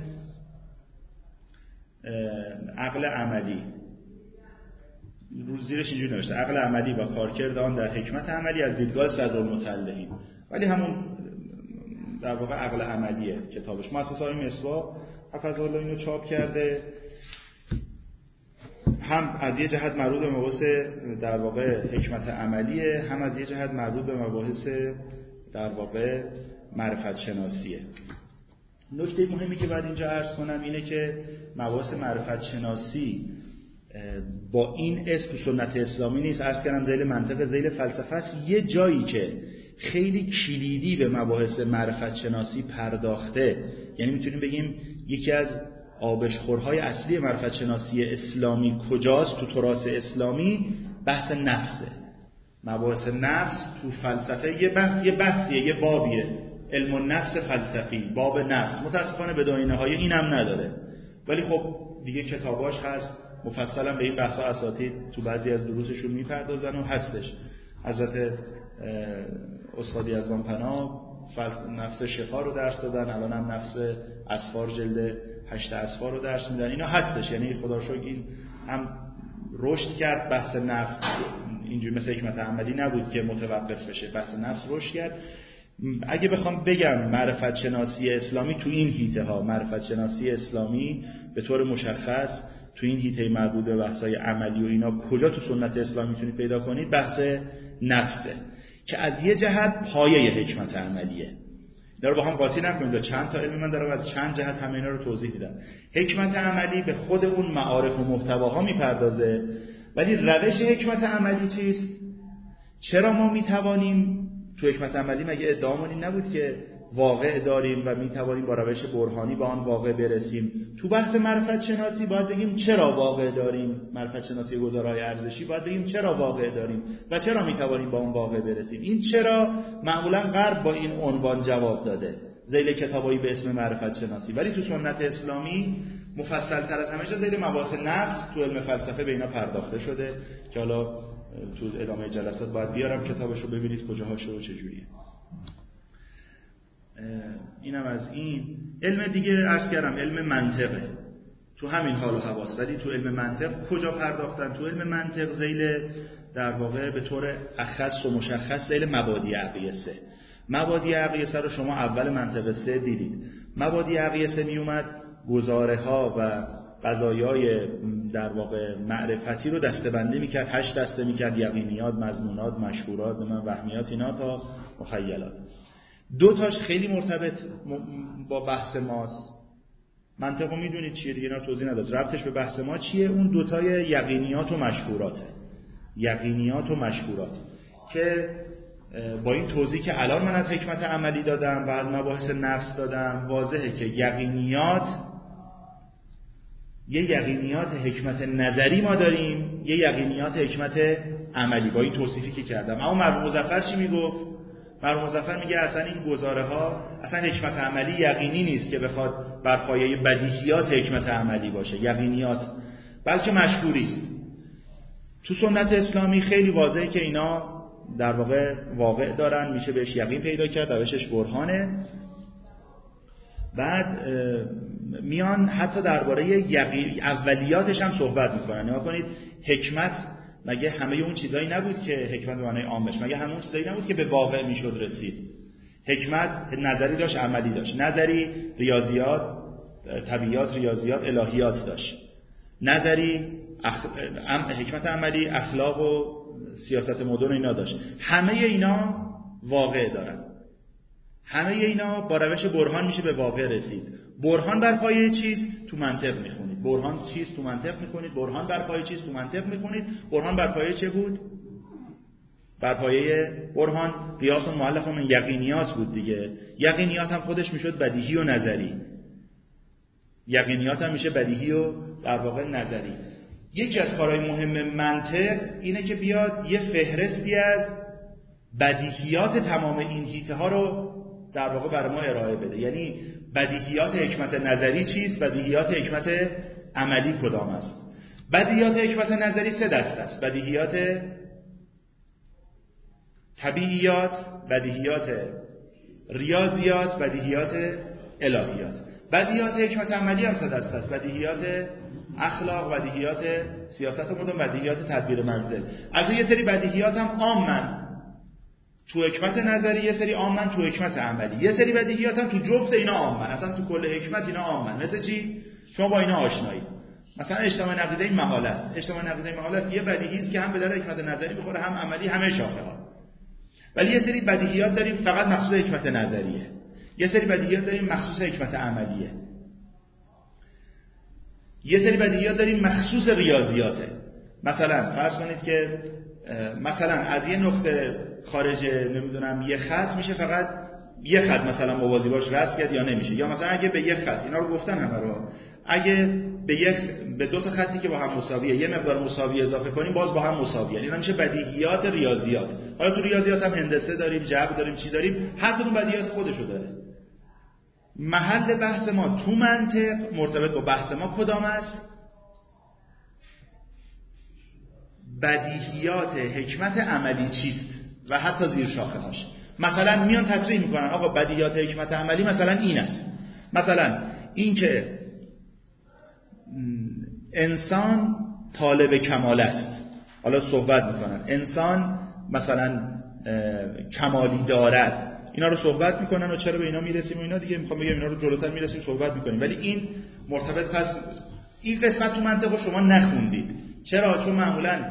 عقل عملی. زیرش اینجوری نوشته: عقل عملی و کارکرد آن در حکمت عملی از دیدگاه صدرالمطلعین. ولی همون در واقع عقل عملیه کتابش. مؤسسه های مصباح حفظه‌الله اینو چاپ کرده، هم از یه جهت مربوط به مباحث در واقع حکمت عملیه، هم از یه جهت مربوط به مباحث در واقع معرفت شناسیه. نکته مهمی که باید اینجا عرض کنم اینه که مباحث معرفت شناسی با این اسم سنت اسلامی نیست. عرض کردم ذیل منطق، ذیل فلسفه است. یه جایی که خیلی کلیدی به مباحث معرفت شناسی پرداخته، یعنی میتونیم بگیم یکی از آبشخورهای اصلی معرفت شناسی اسلامی کجاست تو تراث اسلامی، بحث نفسه. مباحث نفس تو فلسفه یه بحثیه، یه بابیه، علم النفس فلسفی، باب نفس. متاسفانه به داینه‌های اینم نداره، ولی خب دیگه کتاباش هست، مفصلا به این بحثا اساتید تو بعضی از دروسشون میپردازن و هستش. حضرت استاد یزدان پناه نفس شفا رو درس دادن، الان هم نفس اسفار جلد 8 اسفار رو درس میدن. اینا هستش، یعنی خدا رو شکر این هم رشد کرد. بحث نفس اینجوری مثل حکمت عملی نبود که متوقف بشه، بحث نفس رشد کرد. اگه بخوام بگم معرفت شناسی اسلامی تو این هیته ها، معرفت شناسی اسلامی به طور مشخص تو این هیته مربوط به بحث‌های عملی و اینا کجا تو سنت اسلامی میتونید پیدا کنید؟ بحث نفسه که از یه جهت پایه حکمت عملیه. اینا رو با هم قاطی نکنید، چند تا علم من دارم از چند جهت همه اینا رو توضیح میدم. حکمت عملی به خود اون معارف و محتواها میپردازه، ولی روش حکمت عملی چیست؟ چرا ما میتوانیم تو حکمت عملی، مگه ادعامون این نبود که واقع داریم و میتوانیم با روش برهانی به آن واقع برسیم؟ تو بحث معرفت شناسی باید بگیم چرا واقع داریم، معرفت شناسی گزارهای ارزشی باید بگیم چرا واقع داریم و چرا میتوانیم با اون واقع برسیم. این چرا معمولا غرب با این عنوان جواب داده ذیل کتابایی به اسم معرفت شناسی، ولی تو سنت اسلامی مفصل تر از همه جا ذیل مباحث نفس تو علم فلسفه به اینا پرداخته شده که حالا تو ادامه جلسات باید بیارم کتابش رو ببینید کجاهاشه و چجوریه. اینم از این. علم دیگه عرض کردم علم منطقه، تو همین حال و حواس، ولی تو علم منطق کجا پرداختن؟ تو علم منطق ذیل در واقع به طور اخص و مشخص ذیل مبادی اقیسه. مبادی اقیسه رو شما اول منطقه 3 دیدید. مبادی اقیسه می اومد گزاره ها و قضایای در واقع معرفتی رو دسته‌بندی میکرد، 8 دسته میکرد: یقینیات، مظنونات، مشهورات، وهمیات، اینا تا مخیلات. 2 تاش خیلی مرتبط با بحث ماست. منطقو میدونید چیه دیگه، اینا توضیح نداد. ربطش به بحث ما چیه؟ اون 2 تای یقینیات و مشهوراته. یقینیات و مشهورات که با این توضیح که الان من از حکمت عملی دادم و از مباحث نفس دادم، واضحه که یقینیات، یه یقینیات حکمت نظری ما داریم، یه یقینیات حکمت عملی با این توصیفی که کردم. اما مرحوم مظفر چی میگفت؟ مرحوم مظفر میگه اصلا این گزاره ها اصلا حکمت عملی یقینی نیست که بخواد بر پایه بدیهیات حکمت عملی باشه، یقینیات، بلکه مشهوری است. تو سنت اسلامی خیلی واضحه که اینا در واقع دارن، میشه بهش یقین پیدا کرد، روشش برهانه. بعد میان حتی درباره اولیاتش هم صحبت میکنن. نگاه کنید، حکمت مگه همه اون چیزایی نبود که حکمت به معنای عامش، مگه همه اون چیزایی نبود که به واقع میشد رسید؟ حکمت نظری داشت، عملی داشت. نظری ریاضیات، طبیعیات، ریاضیات، الهیات داشت. نظری، حکمت عملی، اخلاق و سیاست مدرن اینا داشت. همه اینا واقع دارن. همه اینا با روش برهان میشه به واقع رسید. برهان بر پایه چیست؟ تو منطق میخونید. برهان چیست؟ تو منطق میخونید. برهان بر پایه چیست؟ تو منطق میخونید. برهان بر پایه چه بود؟ بر پایه برهان قیاس و مؤلف من یقینیات بود دیگه. یقینیات هم خودش میشد بدیهی و نظری. یقینیات هم میشه بدیهی و در واقع نظری. یکی از کارهای مهم منطق اینه که بیاد یه فهرستی از بدیهیات تمام این حیطه ها رو در واقع برای ما ارائه بده. یعنی بدیهیات حکمت نظری چیست؟ بدیهیات حکمت عملی کدام است؟ بدیهیات حکمت نظری 3 دسته است: بدیهیات طبیعیات، بدیهیات ریاضیات، بدیهیات الهیات. بدیهیات حکمت عملی هم 3 دسته است: بدیهیات اخلاق، بدیهیات سیاست مدرن، بدیهیات تدبیر منزل. از یه سری بدیهیات هم عامن تو حکمت نظری، یه سری عامن تو حکمت عملی، یه سری بدیهیات هم تو جفت اینا عامن، اصلا تو کل حکمت اینا عامن. مثل چی؟ شما با اینا آشنایید. مثلا اجتماع نقیضه این محال است. اجتماع نقیضه این محال است یه بدیهی است که هم به در حکمت نظری میخوره، هم عملی، همه شاخه ها. ولی یه سری بدیهیات داریم فقط مخصوص حکمت نظریه، یه سری بدیهیات داریم مخصوص حکمت عملیه، یه سری بدیهیات داریم مخصوص ریاضیاته. مثلا فرض کنید که مثلا از یه نقطه خارج نمیدونم یه خط میشه فقط یه خط مثلا موازی باش رسم کرد یا نمیشه. یا مثلا اگه به یه خط، اینا رو گفتن همه رو، اگه به 2 تا خطی که با هم مساویه یه مقدار مساوی اضافه کنیم باز با هم مساویه، اینا میشه بدیهیات ریاضیات. حالا تو ریاضیات هم هندسه داریم، جبر داریم، چی داریم، هر کدوم بدیهیات خودشو داره. محل بحث ما تو منطق مرتبط با بحث ما کدام است؟ بدیهیات حکمت عملی چیست و حتی زیر شاخه هاش. مثلا میان تصریح میکنن آقا بدیهیات حکمت عملی مثلا این است، مثلا این که انسان طالب کمال است. حالا صحبت میکنن انسان مثلا کمالی دارد، اینا رو صحبت میکنن و چرا به اینا میرسیم و اینا دیگه میخوام بگم اینا رو جلوتر میرسیم صحبت میکنیم. ولی این مرتبط، پس این قسمت تو منطق رو شما نخوندید. چرا؟ چون معمولا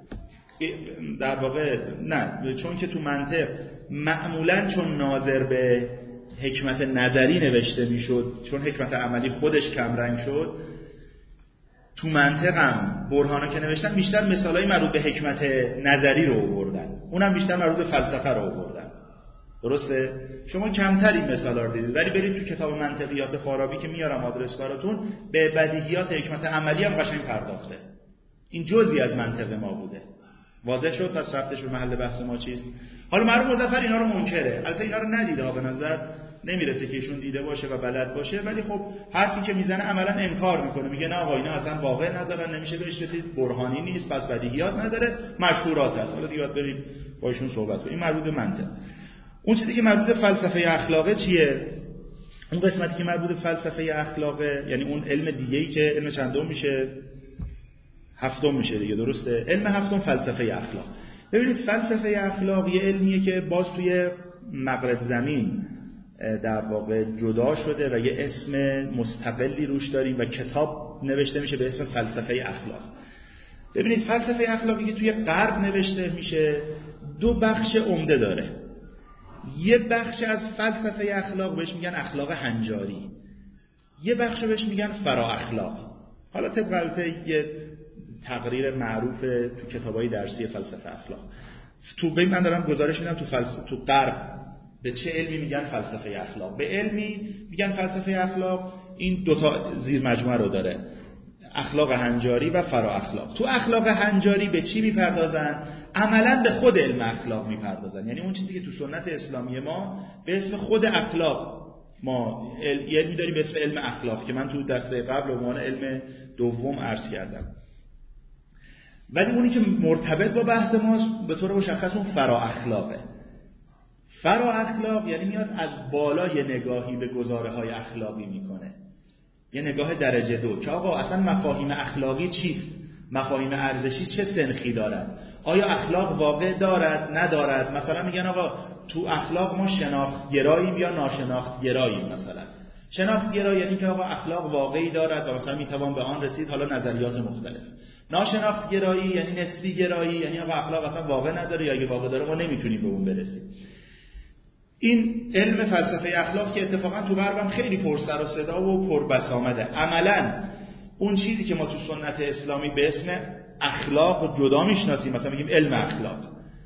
در واقع نه، چون که تو منطق معمولا چون ناظر به حکمت نظری نوشته میشد، چون حکمت عملی خودش کم رنگ شد، تو منطقم برهانا که نوشتن بیشتر مثالای مربوط به حکمت نظری رو آوردن، اونم بیشتر مربوط به فلسفه رو آوردن. درسته؟ شما کمتر این مثالا رو دیدید، ولی برید تو کتاب منطقیات فارابی که میارم آدرس براتون، به بدیهیات حکمت عملی هم قشنگ پرداخته. این جزئی از منطق ما بوده. واضح شد پس ربطش به محل بحث ما چیست؟ حالا مرحوم مظفر اینا رو منکره، البته اینا رو ندیده ها، به نظر نمیرسه که ایشون دیده باشه و بلد باشه، ولی خب حرفی که میزنه عملا انکار میکنه، میگه نه آقا اینا اصلا واقع ندارن، نمیشه بهش رسید، برهانی نیست، پس بدیهیات نداره، مشهورات هست. حالا دیگه بریم با ایشون صحبت کنیم. این مربوط به منطق. اون چیزی که مربوط به فلسفه اخلاقه چیه؟ اون قسمتی که مربوط به فلسفه اخلاقه، یعنی اون علم دیگه‌ای که علم چندم میشه؟ 7م میشه دیگه، درسته؟ علم 7م فلسفه اخلاق. ببینید فلسفه اخلاق یه علمیه که باز توی مغرب زمین در واقع جدا شده و یه اسم مستقلی روش داریم و کتاب نوشته میشه به اسم فلسفه اخلاق. ببینید فلسفه اخلاقی که توی غرب نوشته میشه 2 بخش عمده داره. یه بخش از فلسفه اخلاق بهش میگن اخلاق هنجاری، یه بخش بهش میگن فرا اخلاق. حالا طبق البته یه تقریر معروف تو کتابای درسی فلسفه اخلاق، تو ببین من دارم گزارش میدم تو غرب به چه علمی میگن فلسفه اخلاق. به علمی میگن فلسفه اخلاق این 2 تا زیر مجموعه رو داره: اخلاق هنجاری و فرا اخلاق. تو اخلاق هنجاری به چی میپردازن؟ عملاً به خود علم اخلاق میپردازن، یعنی اون چیزی که تو سنت اسلامی ما به اسم خود اخلاق ما علمی داریم به اسم علم اخلاق که من تو دسته قبل عنوان علم دوم عرض کردم. ولی اونی که مرتبط با بحث ماست به طور مشخص اون فرا اخلاقه. فرا اخلاق یعنی میاد از بالا یه نگاهی به گزاره‌های اخلاقی میکنه، یه نگاه درجه 2 که آقا اصلا مفاهیم اخلاقی چیست، مفاهیم ارزشی چه سنخی دارد، آیا اخلاق واقع دارد ندارد. مثلا میگن آقا تو اخلاق ما شناخت گراییم یا ناشناخت گراییم، مثلا شناخت گرایی یعنی که آقا اخلاق واقعی دارد و مثلا میتوان به آن رسید، حالا نظریات مختلف. ناشناخت گرایی یعنی نسبی گرایی، یعنی آقا اخلاق اصلا واقع نداره یا اگه واقع داره ما نمیتونیم به اون برسیم. این علم فلسفه اخلاق که اتفاقا تو غربم خیلی پر سر و صدا و پر بسامده، عملاً اون چیزی که ما تو سنت اسلامی به اسم اخلاق جدا میشناسیم، مثلا میگیم علم اخلاق،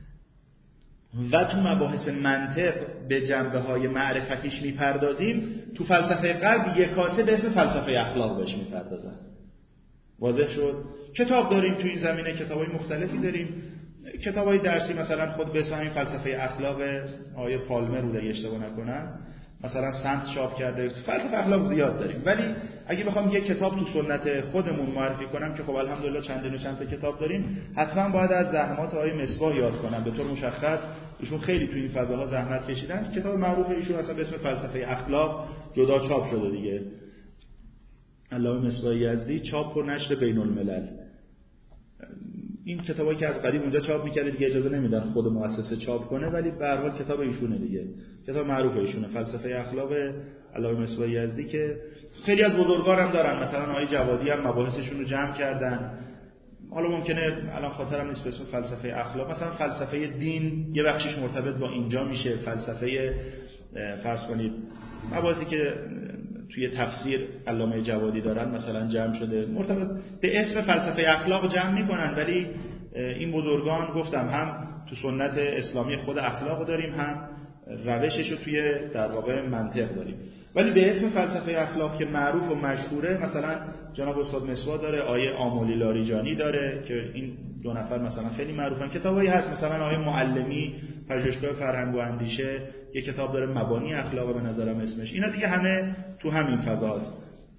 و تو مباحث منطق به جنبه‌های معرفتیش میپردازیم، تو فلسفه غرب یک کاسه به اسم فلسفه اخلاق بهش میپردازن. واضح شد؟ کتاب داریم تو این زمینه، کتابای مختلفی داریم، کتابای درسی مثلا خود به اسم همین فلسفه اخلاق آقای پالمر رو اگه اشتباه نکنم مثلا سنت چاپ کرده. فلسفه اخلاق زیاد داریم، ولی اگه بخوام یک کتاب تو سنت خودمون معرفی کنم که خب الحمدلله چند تا کتاب داریم، حتما باید از زحمات آقای مصباح یاد کنم. به طور مشخص ایشون خیلی تو این فضاها زحمت کشیدن. کتاب معروف ایشون اصلا به اسم فلسفه اخلاق جدا چاپ شده دیگه، علامه مصباح یزدی، چاپ و نشر بین الملل. این کتابایی که از قدیم اونجا چاپ می‌کرد دیگه اجازه نمیدن خود مؤسسه چاپ کنه، ولی به هر حال کتاب ایشونه دیگه، کتاب معروف ایشونه، فلسفه اخلاق علامه مصباح یزدی، که خیلی از بزرگان هم دارن، مثلا آقای جوادی هم مباحثشون رو جمع کردن. حالا ممکنه الان خاطرم نیست به اسم فلسفه اخلاق، مثلا فلسفه دین یه بخشش مرتبط با اینجا میشه، فلسفه فرض کنید مباحثی که توی تفسیر علامه جوادی دارن مثلا جمع شده مرتبط به اسم فلسفه اخلاق جمع میکنن، ولی این بزرگان گفتم هم تو سنت اسلامی خود اخلاق داریم، هم روشش رو توی در واقع منطق داریم. ولی به اسم فلسفه اخلاق که معروف و مشهوره مثلا جناب استاد مصباح داره، آیه آملی لاریجانی داره که این دو نفر مثلا خیلی معروفن. کتابایی هست مثلا آیه معلمی پژوهشگاه فرهنگ و اندیشه یک کتاب داره مبانی اخلاق به نظرم اسمش. اینا دیگه همه تو همین فضاست.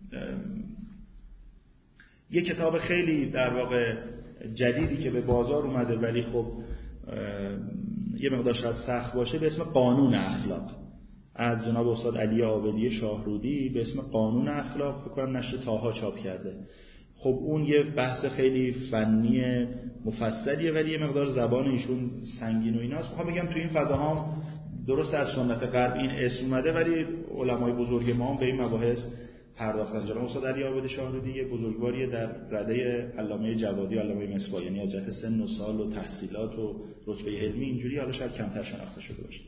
یک کتاب خیلی در واقع جدیدی که به بازار اومده ولی خب یه مقدار شاید سخت باشه به اسم قانون اخلاق از جناب استاد علی عابدی شاهرودی، به اسم قانون اخلاق، فکر کنم نشر طاها چاپ کرده. خب اون یه بحث خیلی فنی مفصلیه ولی یه مقدار زبان ایشون سنگین و ایناست. میخوام بگم تو این فضاها درست از سنت غرب این اسم اومده ولی علمای بزرگ ما هم به این مباحث پرداختن. جناب استاد علی عابدی شاهرودی یه بزرگواریه در رده علامه جوادی و علامه مصباح، یعنی از جهت سن و سال و تحصیلات و رتبه علمی اینجوری حالا شاید کمتر شناخته شده باشه.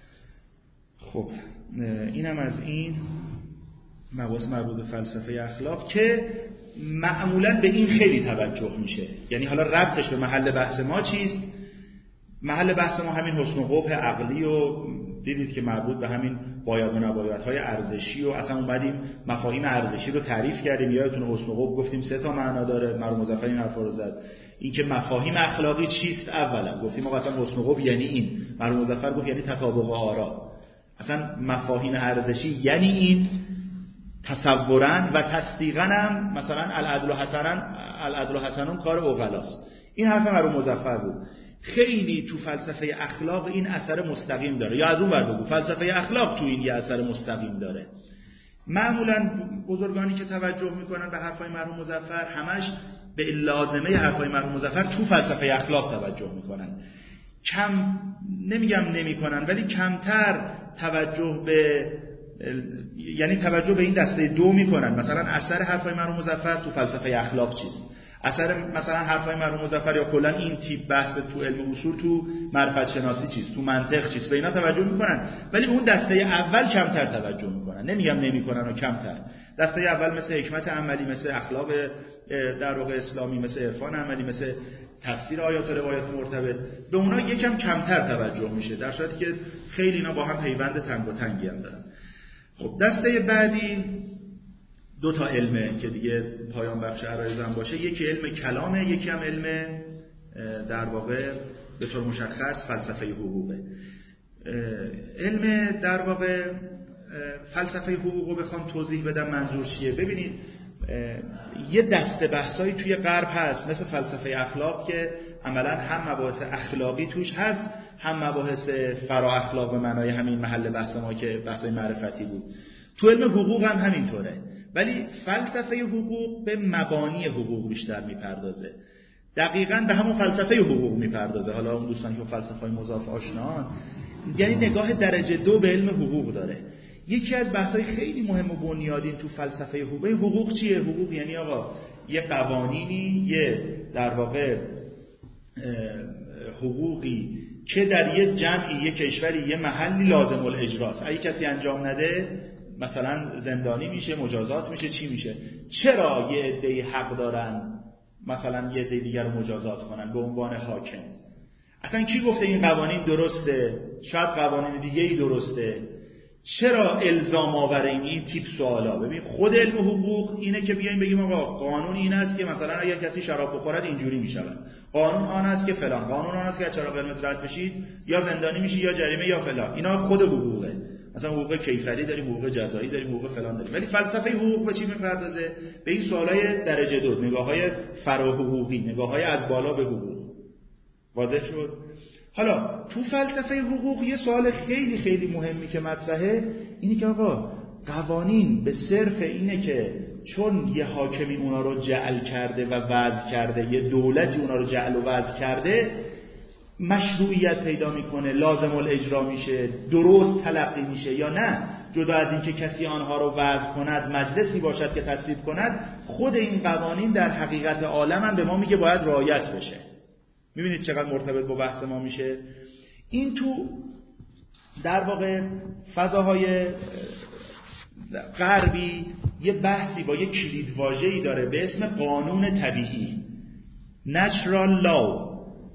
خب اینم از این مباحث مربوط به فلسفه اخلاق که معمولاً به این خیلی توجه میشه. یعنی حالا ربطش به محل بحث ما چیست؟ محل بحث ما همین حسن و قبح عقلی و دیدید که مربوط به همین باید و نبایدهای ارزشی و اصلا اومدیم مفاهیم ارزشی رو تعریف کردیم. یادتونه حسن و قبح گفتیم 3 تا معنا داره، مرحوم مظفر این حرفا رو زد. این که مفاهیم اخلاقی چیست اولا گفتیم آقا اصلا حسن و قبح یعنی این، مرحوم مظفر گفت یعنی تطابق آرا. اصلا مفاهیم ارزشی یعنی این، تصورن و تصدیقن هم مثلا العدل و حسنون کار عقلاست. این حرف مرحوم مظفر بود. خیلی تو فلسفه اخلاق این اثر مستقیم داره، یا از اون ور بگو فلسفه اخلاق تو این یه اثر مستقیم داره. معمولا بزرگانی که توجه میکنن به حرفای مرحوم مظفر همش به لازمه حرفای مرحوم مظفر تو فلسفه اخلاق توجه میکنن. کم نمیگم نمیکنن ولی کمتر توجه به یعنی توجه به این دسته دو میکنن. مثلا اثر حرفای مرحوم مظفر تو فلسفه اخلاق چیست، اثر مثلا حرفای مرحوم مظفر یا کلا این تیپ بحث تو علم اصول تو معرفت شناسی چیست، تو منطق چیست، به اینا توجه میکنن. ولی به اون دسته اول کمتر توجه میکنن. نمیگم نمیکنن و کمتر. دسته اول مثل حکمت عملی، مثل اخلاق در واقع اسلامی، مثل عرفان عملی، مثل تفسیر آیات و روایات مرتبط، به اونا یکم کمتر توجه میشه، در صورتی که خیلی اینا با هم پیوند تنگ و تنگی هم دارن. خب دسته بعدی 2 تا علمه که دیگه پایان بخش عرایزم باشه. یکی علم کلامه، یکی هم علم در واقع به طور مشخص فلسفه حقوقه. علم در واقع فلسفه حقوق رو بخوام توضیح بدم منظور چیه. ببینید یه دسته بحثایی توی غرب هست مثل فلسفه اخلاق که عملاً هم مباحث اخلاقی توش هست، هم مباحث فرا اخلاق به معنای همین محل بحث ما که بحثای معرفتی بود. تو علم حقوق هم همینطوره، ولی فلسفه حقوق به مبانی حقوق بیشتر میپردازه، دقیقاً به همون فلسفه حقوق میپردازه. حالا اون دوستان که فلسفه‌های مضاف آشنان، یعنی نگاه درجه 2 به علم حقوق داره. یکی از بحث‌های خیلی مهم و بنیادین تو فلسفه حقوق چیه؟ حقوق یعنی آقا یه قوانینی، یه در واقع حقوقی که در یه جمعی، یه کشوری، یه محلی لازم الاجراست. اگه کسی انجام نده مثلا زندانی میشه، مجازات میشه، چی میشه؟ چرا یه عده‌ای حق دارن مثلا یه عده دیگر رو مجازات کنن به عنوان حاکم؟ اصلا کی گفته این قوانین درسته؟ شاید قوانین دیگه‌ای درسته. چرا الزام آوریم این تیپ سوالا؟ ببین خود علم حقوق اینه که بیایم بگیم آقا قانون این است که مثلا اگر کسی شراب بخورد اینجوری میشود، قانون آن است که فلان، قانون آن است که چرا قرمز رد بشید یا زندانی میشی یا جریمه یا فلان. اینا خود حقوقه. مثلا حقوق کیفری داریم، حقوق جزایی داریم، حقوق فلان داریم. ولی فلسفه حقوق به چی میپردازه؟ به این سوالای درجه دو، نگاه‌های فراحقوقی، نگاه‌های از بالا به حقوق. واضح شد؟ حالا تو فلسفه حقوق یه سوال خیلی خیلی مهمی که مطرحه اینه که آقا قوانین به صرف اینه که چون یه حاکمی اونا رو جعل کرده و وضع کرده، یه دولتی اونا رو جعل و وضع کرده، مشروعیت پیدا میکنه، لازم الاجرا میشه، درست تلقی میشه، یا نه جدا از این که کسی آنها رو وضع کند، مجلسی باشد که تصویب کند، خود این قوانین در حقیقت عالم هم به ما میگه باید رعایت بشه. میبینید چقدر مرتبط با بحث ما میشه. این تو در واقع فضاهای غربی یه بحثی با یه کلیدواژه‌ای داره به اسم قانون طبیعی، natural law.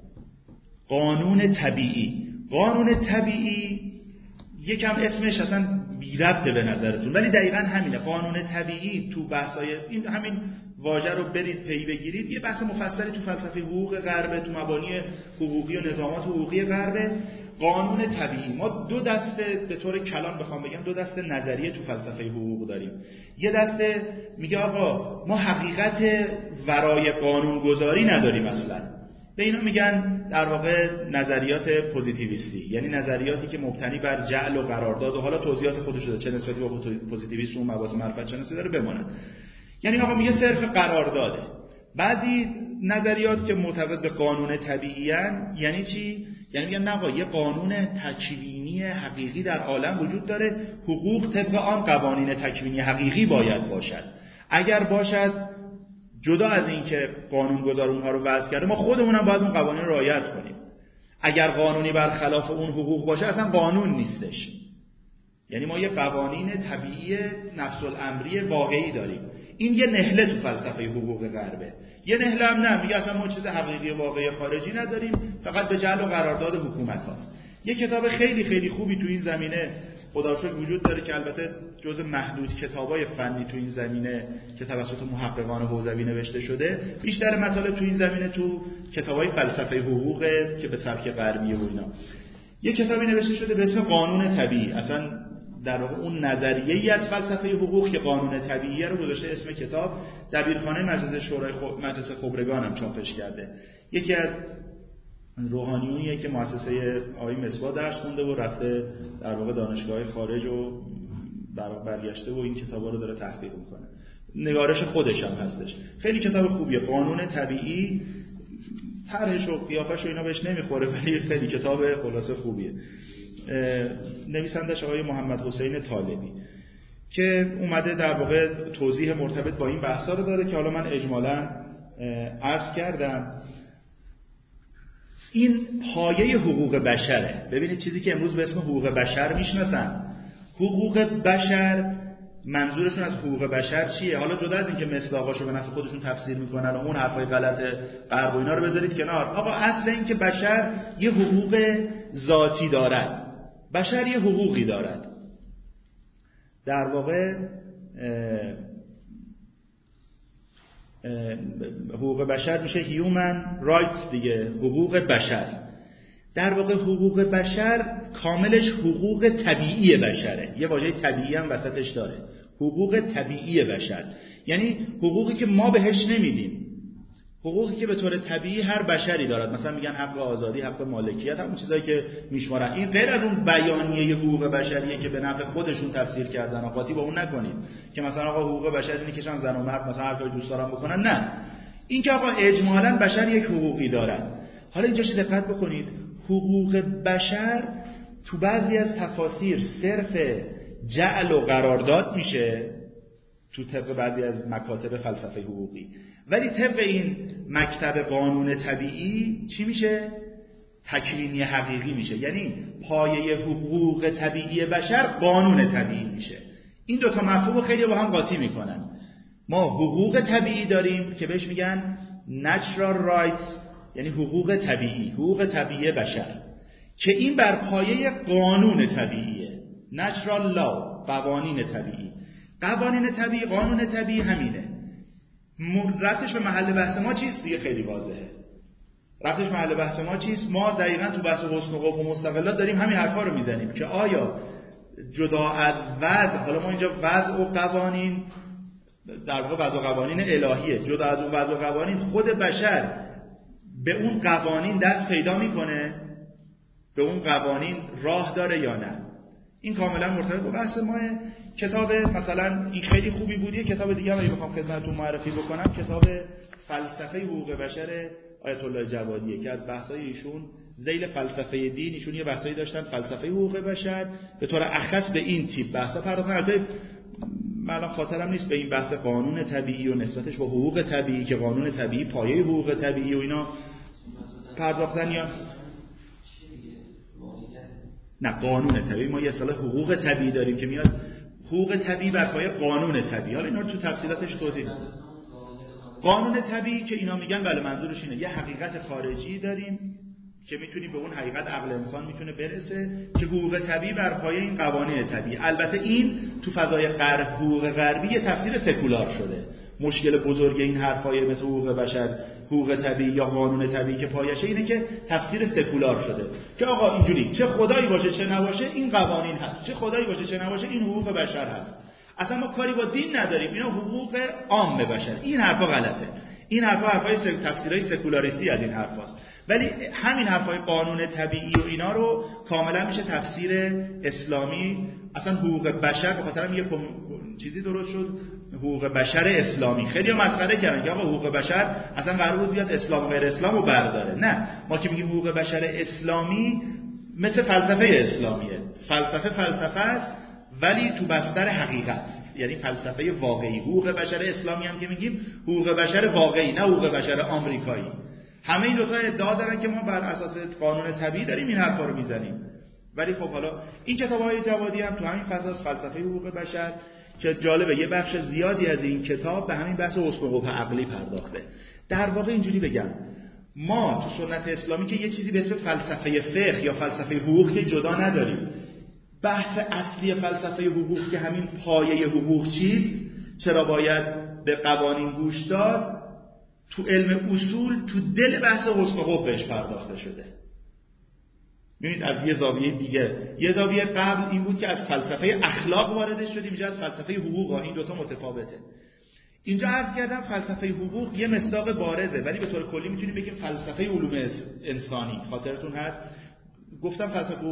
قانون طبیعی. قانون طبیعی یکم اسمش اصلا بی ربطه به نظرتون، ولی دقیقاً همینه. قانون طبیعی تو بحثای این همین واژه رو برید پی بگیرید، یه بحث مفصلی تو فلسفه حقوق غربه، تو مبانی حقوقی و نظامات حقوقی غربه. قانون طبیعی، ما دو دسته به طور کلان بخوام بگم دو دسته نظریه تو فلسفه حقوق داریم. یه دسته میگه آقا ما حقیقت ورای قانون گذاری نداریم اصلا. به اینا میگن در واقع نظریات پوزیتیویستی، یعنی نظریاتی که مبتنی بر جعل و قرارداد و حالا توضیحات خودش داره چه نسبتی با پوزیتیویسم و مباحث معرفت شناسی داره بماند. یعنی آقا میگه صرف قرارداده. بعضی نظریات که معتقد به قانون طبیعی ان یعنی چی؟ یعنی میگن آقا یه قانون تکوینی حقیقی در عالم وجود داره، حقوق طبق آن قوانین تکوینی حقیقی باید باشد. اگر باشد جدا از این که قانونگذار اونها رو وضع کرده، ما خودمون هم باید اون قوانین رو رعایت کنیم. اگر قانونی برخلاف اون حقوق باشه اصلا قانون نیستش. یعنی ما یه قوانین طبیعی نفس الامری واقعی داریم. این یه نهله تو فلسفه حقوق غربه. یه نهله هم نه، میگه اصلا ما چیز حقیقی واقعی خارجی نداریم، فقط به جعل و قرارداد حکومت هاست. یه کتاب خیلی خیلی خوبی تو این زمینه خدا رو شکر وجود داره که البته جزء محدود کتابای فنی تو این زمینه که توسط محققان حوزوی نوشته شده. بیشتر مطالب تو این زمینه تو کتابای فلسفه حقوق که به سبک غربیه و اینا. یه کتابی نوشته شده به اسم قانون طبیعی. اصلا در واقع اون نظریه‌ای از فلسفه حقوق که قانون طبیعی رو گذاشته اسم کتاب، دبیرخانه مجلس خبرگان هم چاپش کرده. یکی از روحانیونیه که مؤسسه آقای مصباح درس خونده و رفته در واقع دانشگاه خارج و برگشته و این کتابا رو داره تحقیق میکنه. نگارش خودش هم هستش. خیلی کتاب خوبیه. قانون طبیعی. طرحش و قیافش و اینا بهش نمیخوره ولی خیلی کتاب خلاصه خوبیه. نویسندش آقای محمد حسین طالبی که اومده در واقع توضیح مرتبط با این بحثا رو داره که حالا من اجمالاً عرض کردم. این پایه حقوق بشره. ببینید چیزی که امروز به اسم حقوق بشر میشناسن، حقوق بشر منظورشون از حقوق بشر چیه؟ حالا جدا از این که مصداقاشو به نفع خودشون تفسیر میکنن و اون حرفای غلط غرب و اینا رو بذارید کنار. آقا اصل این که بشر یه حقوق ذاتی دارد. بشر یه حقوقی دارد. در واقع حقوق بشر میشه human rights دیگه، حقوق بشر. در واقع حقوق بشر کاملش حقوق طبیعی بشره. یه واژه طبیعی هم وسطش داره. حقوق طبیعی بشر یعنی حقوقی که ما بهش نمیدیم، حقوقی که به طور طبیعی هر بشری دارد. مثلا میگن حق آزادی، حق مالکیت، همون چیزایی که میشمارن. این غیر از اون بیانیه حقوق بشریه که به نفع خودشون تفسیر کردن. قاطی با اون نکنید که مثلا آقا حقوق بشر اینه که زن و مرد مثلا هر کاری دوست دارن بکنن. نه، این که آقا اجمالاً بشر یک حقوقی دارد. حالا اینجاش دقت بکنید، حقوق بشر تو بعضی از تفاسیر صرف جعل و قرارداد میشه تو طبق بعضی از مکاتب فلسفه حقوقی، ولی طبق این مکتب قانون طبیعی چی میشه؟ تکوینی حقیقی میشه. یعنی پایه حقوق طبیعی بشر قانون طبیعی میشه. این دوتا مفهوم خیلی با هم قاطی میکنن. ما حقوق طبیعی داریم که بهش میگن natural rights، یعنی حقوق طبیعی، حقوق طبیعی بشر، که این بر پایه قانون طبیعیه، natural law، قوانین طبیعی. قوانین طبیعی، قانون طبیعی همینه. رفتش به محل بحث ما چیست؟ دیگه خیلی واضحه. رفتش محل بحث ما چیست؟ ما دقیقاً تو بحث حسن و قبح و مستقلات داریم همین حرفا رو میزنیم که آیا جدا از وضع، حالا ما اینجا وضع و قوانین در واقع وضع و قوانین الهیه، جدا از اون وضع و قوانین خود بشر به اون قوانین دست پیدا میکنه، به اون قوانین راه داره یا نه. این کاملا مرتبط با بحث ماه. کتاب مثلا این خیلی خوبی بودیه، کتاب دیگه هم بخوام خدمتتون معرفی بکنم، کتاب فلسفه حقوق بشر آیت الله جوادیه که از بحث‌های ایشون ذیل فلسفه دین، ایشون یه بحثایی داشتن فلسفه حقوق بشر به طور اخص به این تیپ بحثا پرداختن. البته من خاطرم نیست به این بحث قانون طبیعی و نسبتش با حقوق طبیعی که قانون طبیعی پایه حقوق طبیعی و اینا پرداختن یا نه. قانون طبیعی، ما یه اصطلاح حقوق طبیعی داریم که میاد حقوق طبیعی بر پایه قانون طبیعی. حالا اینا رو تو تفصیلاتش توضیح میدم. قانون طبیعی که اینا میگن بله منظورش اینه یه حقیقت خارجی داریم که میتونیم به اون حقیقت عقل انسان میتونه برسه که حقوق طبیعی بر پایه این قوانین طبیعی. البته این تو فضای غرب، حقوق غربی یه تفسیر سکولار شده. مشکل بزرگ این حرفای مثل حقوق بشر، حقوق طبیعی یا قانون طبیعی که پایشه اینه که تفسیر سکولار شده که آقا اینجوری چه خدایی باشه چه نباشه این قوانین هست، چه خدایی باشه چه نباشه این حقوق بشر هست، اصلا ما کاری با دین نداریم، اینا حقوق عام بشر. این حرفا غلطه. این حرفای تفسیرای سکولاریستی از این حرفاست. ولی همین حرفای قانون طبیعی و اینا رو کاملا میشه تفسیر اسلامی. اصلا حقوق بشر به خاطر هم یه چیزی درست شد، حقوق بشر اسلامی. خیلی مسخره کردن که آقا حقوق بشر اصلا قرار بود بیاد اسلام و غیر اسلام رو برداره. نه، ما که میگیم حقوق بشر اسلامی مثل فلسفه اسلامیه. فلسفه است ولی تو بستر حقیقت، یعنی فلسفه واقعی. حقوق بشر اسلامی هم که میگیم حقوق بشر واقعی، نه حقوق بشر آمریکایی. همه این دوتا ادعا دارن که ما بر اساس قانون طبیعی داریم این حرفا رو میزنیم. ولی خب حالا این کتاب‌های جوادی هم تو همین فضاست، فلسفه حقوق بشر، که جالبه یه بخش زیادی از این کتاب به همین بحث حسن و قبح عقلی پرداخته. در واقع اینجوری بگم، ما تو سنت اسلامی که یه چیزی به اسم فلسفه فقه یا فلسفه حقوق که جدا نداریم. بحث اصلی فلسفه حقوق که همین پایه حقوق چیست، چرا باید به قوانین گوش داد، تو علم اصول تو دل بحث حسن و قبح بهش پرداخته شده. می‌بینید از یه زاویه دیگه. یه زاویه قبل این بود که از فلسفه اخلاق وارد شدیم، اینجا از فلسفه حقوق. این دوتا متفاوته. اینجا عرض کردم فلسفه حقوق یه مصداق بارزه، ولی به طور کلی میتونیم بگیم فلسفه علوم انسانی. خاطرتون هست گفتم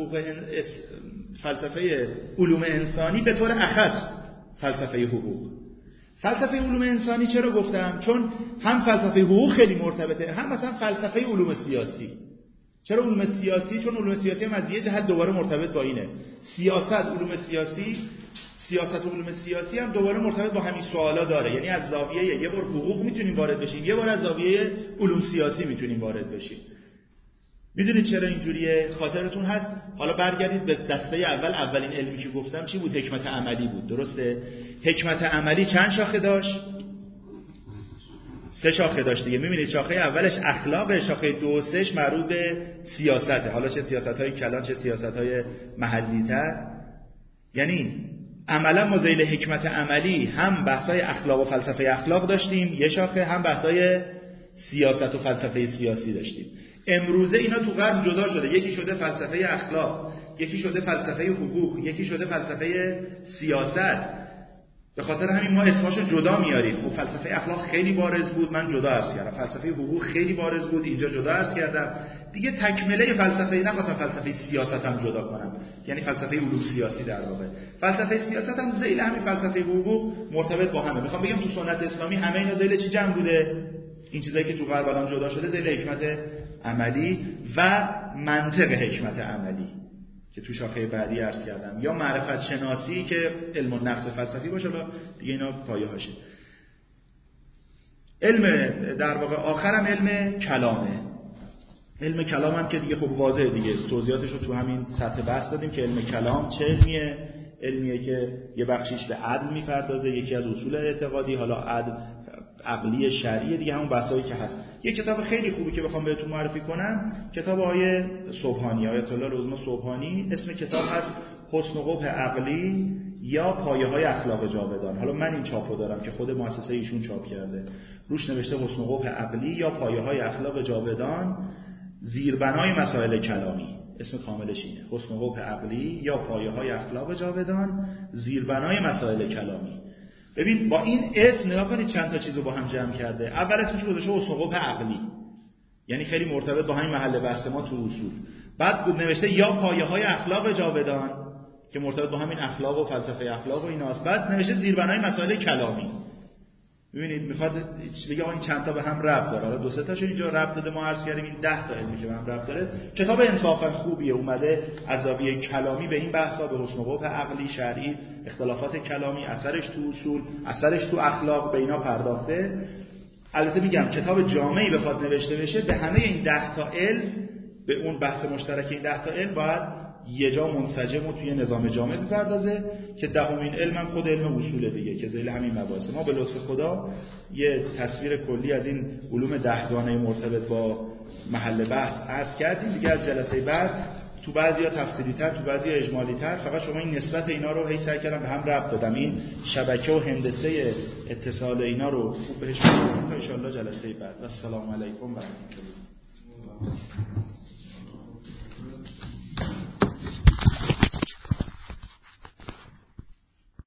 فلسفه علوم انسانی به طور اخص فلسفه حقوق. فلسفه علوم انسانی چرا گفتم؟ چون هم فلسفه حقوق خیلی مرتبطه، هم مثلا فلسفه علوم سیاسی. چرا علوم سیاسی؟ چون علوم سیاسی هم از یه جهت دوباره مرتبط با اینه. سیاست و علوم سیاسی هم دوباره مرتبط با همین سوالا داره. یعنی از زاویه یه بار حقوق میتونیم وارد بشیم، یه بار از زاویه علوم سیاسی میتونیم وارد بشیم. میدونید چرا اینجوریه؟ خاطرتون هست؟ حالا برگردید به دسته اولین علمی که گفتم چی بود؟ حکمت عملی بود. درسته؟ حکمت عملی چند شاخه داشت؟ 3 شاخه داشت دیگه. میبینید شاخه اولش اخلاق، شاخه 2 و 3 مربوط به سیاسته. حالا چه سیاست‌های کلان چه سیاست‌های محلی‌تر. یعنی عملا ما ذیل حکمت عملی هم بحث‌های اخلاق و فلسفه اخلاق داشتیم یه شاخه، هم بحث‌های سیاست و فلسفه سیاسی داشتیم. امروزه اینا تو غرب جدا شده. یکی شده فلسفه اخلاق، یکی شده فلسفه حقوق، یکی شده فلسفه سیاست. به خاطر همین ما اسماشو جدا میاریم. خب فلسفه اخلاق خیلی بارز بود، من جدا عرض کردم. فلسفه حقوق خیلی بارز بود، اینجا جدا عرض کردم. دیگه تکمله فلسفه نخواستم فلسفه سیاست هم جدا کنم، یعنی فلسفه علوم سیاسی در واقع. فلسفه سیاست هم ذیل همین فلسفه حقوق مرتبط با همه. میخوام بگم تو سنت اسلامی همه اینا ذیل چی جمع بوده؟ این چیزایی که تو غرب الان جدا شده ذیل حکمت عملی و منطق حکمت عملی. که تو شاخه بعدی عرض کردم، یا معرفت شناسی که علم النفس فلسفی باشه. حالا دیگه اینا پایه‌هاشه. علم در واقع آخرم علم کلامه. علم کلام هم که دیگه خب واضحه دیگه، توضیحاتش رو تو همین سطح بحث دادیم که علم کلام چه علمیه. علمیه که یه بخشیش به عدل میپردازه، یکی از اصول اعتقادی، حالا عدل عقلی شرعی دیگه، همون بحثایی که هست. یه کتاب خیلی خوبی که بخوام بهتون معرفی کنم، کتاب آیه صبحانی، آیت الله العظمی صبحانی، اسم کتاب هست حسن و قبح عقلی یا پایه‌های اخلاق جاودان. حالا من این چاپو دارم که خود مؤسسه ایشون چاپ کرده، روش نوشته حسن و قبح عقلی یا پایه‌های اخلاق جاودان، زیربنای مسائل کلامی. اسم کاملش اینه، حسن و قبح عقلی یا پایه‌های اخلاق جاودان، زیربنای مسائل کلامی. ببین با این اسم نگاه کنید چند تا چیزو با هم جمع کرده. اول اسمش گذاشته حسن و قبح عقلی، یعنی خیلی مرتبط با همین محل بحث ما تو اصول. بعد نوشته یا پایه‌های اخلاق جاودان که مرتبط با همین اخلاق و فلسفه اخلاق و ایناست. بعد نوشته زیربنای مسائل کلامی. ببینید میخواد بگه این چند تا به هم ربط داره. حالا دو سه تاشو اینجا ربط داده، ما عرض کردیم این 10 تا علمی که به هم ربط داره. کتاب انصافا خوبیه، اومده از زاویه کلامی به این بحثا، به حسن و قبح عقلی شرعی، اختلافات کلامی، اثرش تو اصول، اثرش تو اخلاق، به اینا پرداخته. البته میگم کتاب جامعی بخواد نوشته بشه به همه این 10 تا علم، به اون بحث مشترک این 10 تا علم باید یه جا منسجم و توی نظام جامع بپردازه که دهمین علم هم خود علم اصول دیگه که ذیل همین مباحث. ما به لطف خدا یه تصویر کلی از این علوم 10 گانه مرتبط با محل بحث عرض کردیم دیگه. از جلسه بعد تو بعضیا تفصیلی تر، تو بعضیا اجمالی تر، فقط شما این نسبت اینا رو هی سعی کردم به هم ربط بدم، این شبکه و هندسه اتصال اینا رو خوب بهش بگم تا ان شاء الله جلسه بعد. و السلام علیکم و رحمت الله.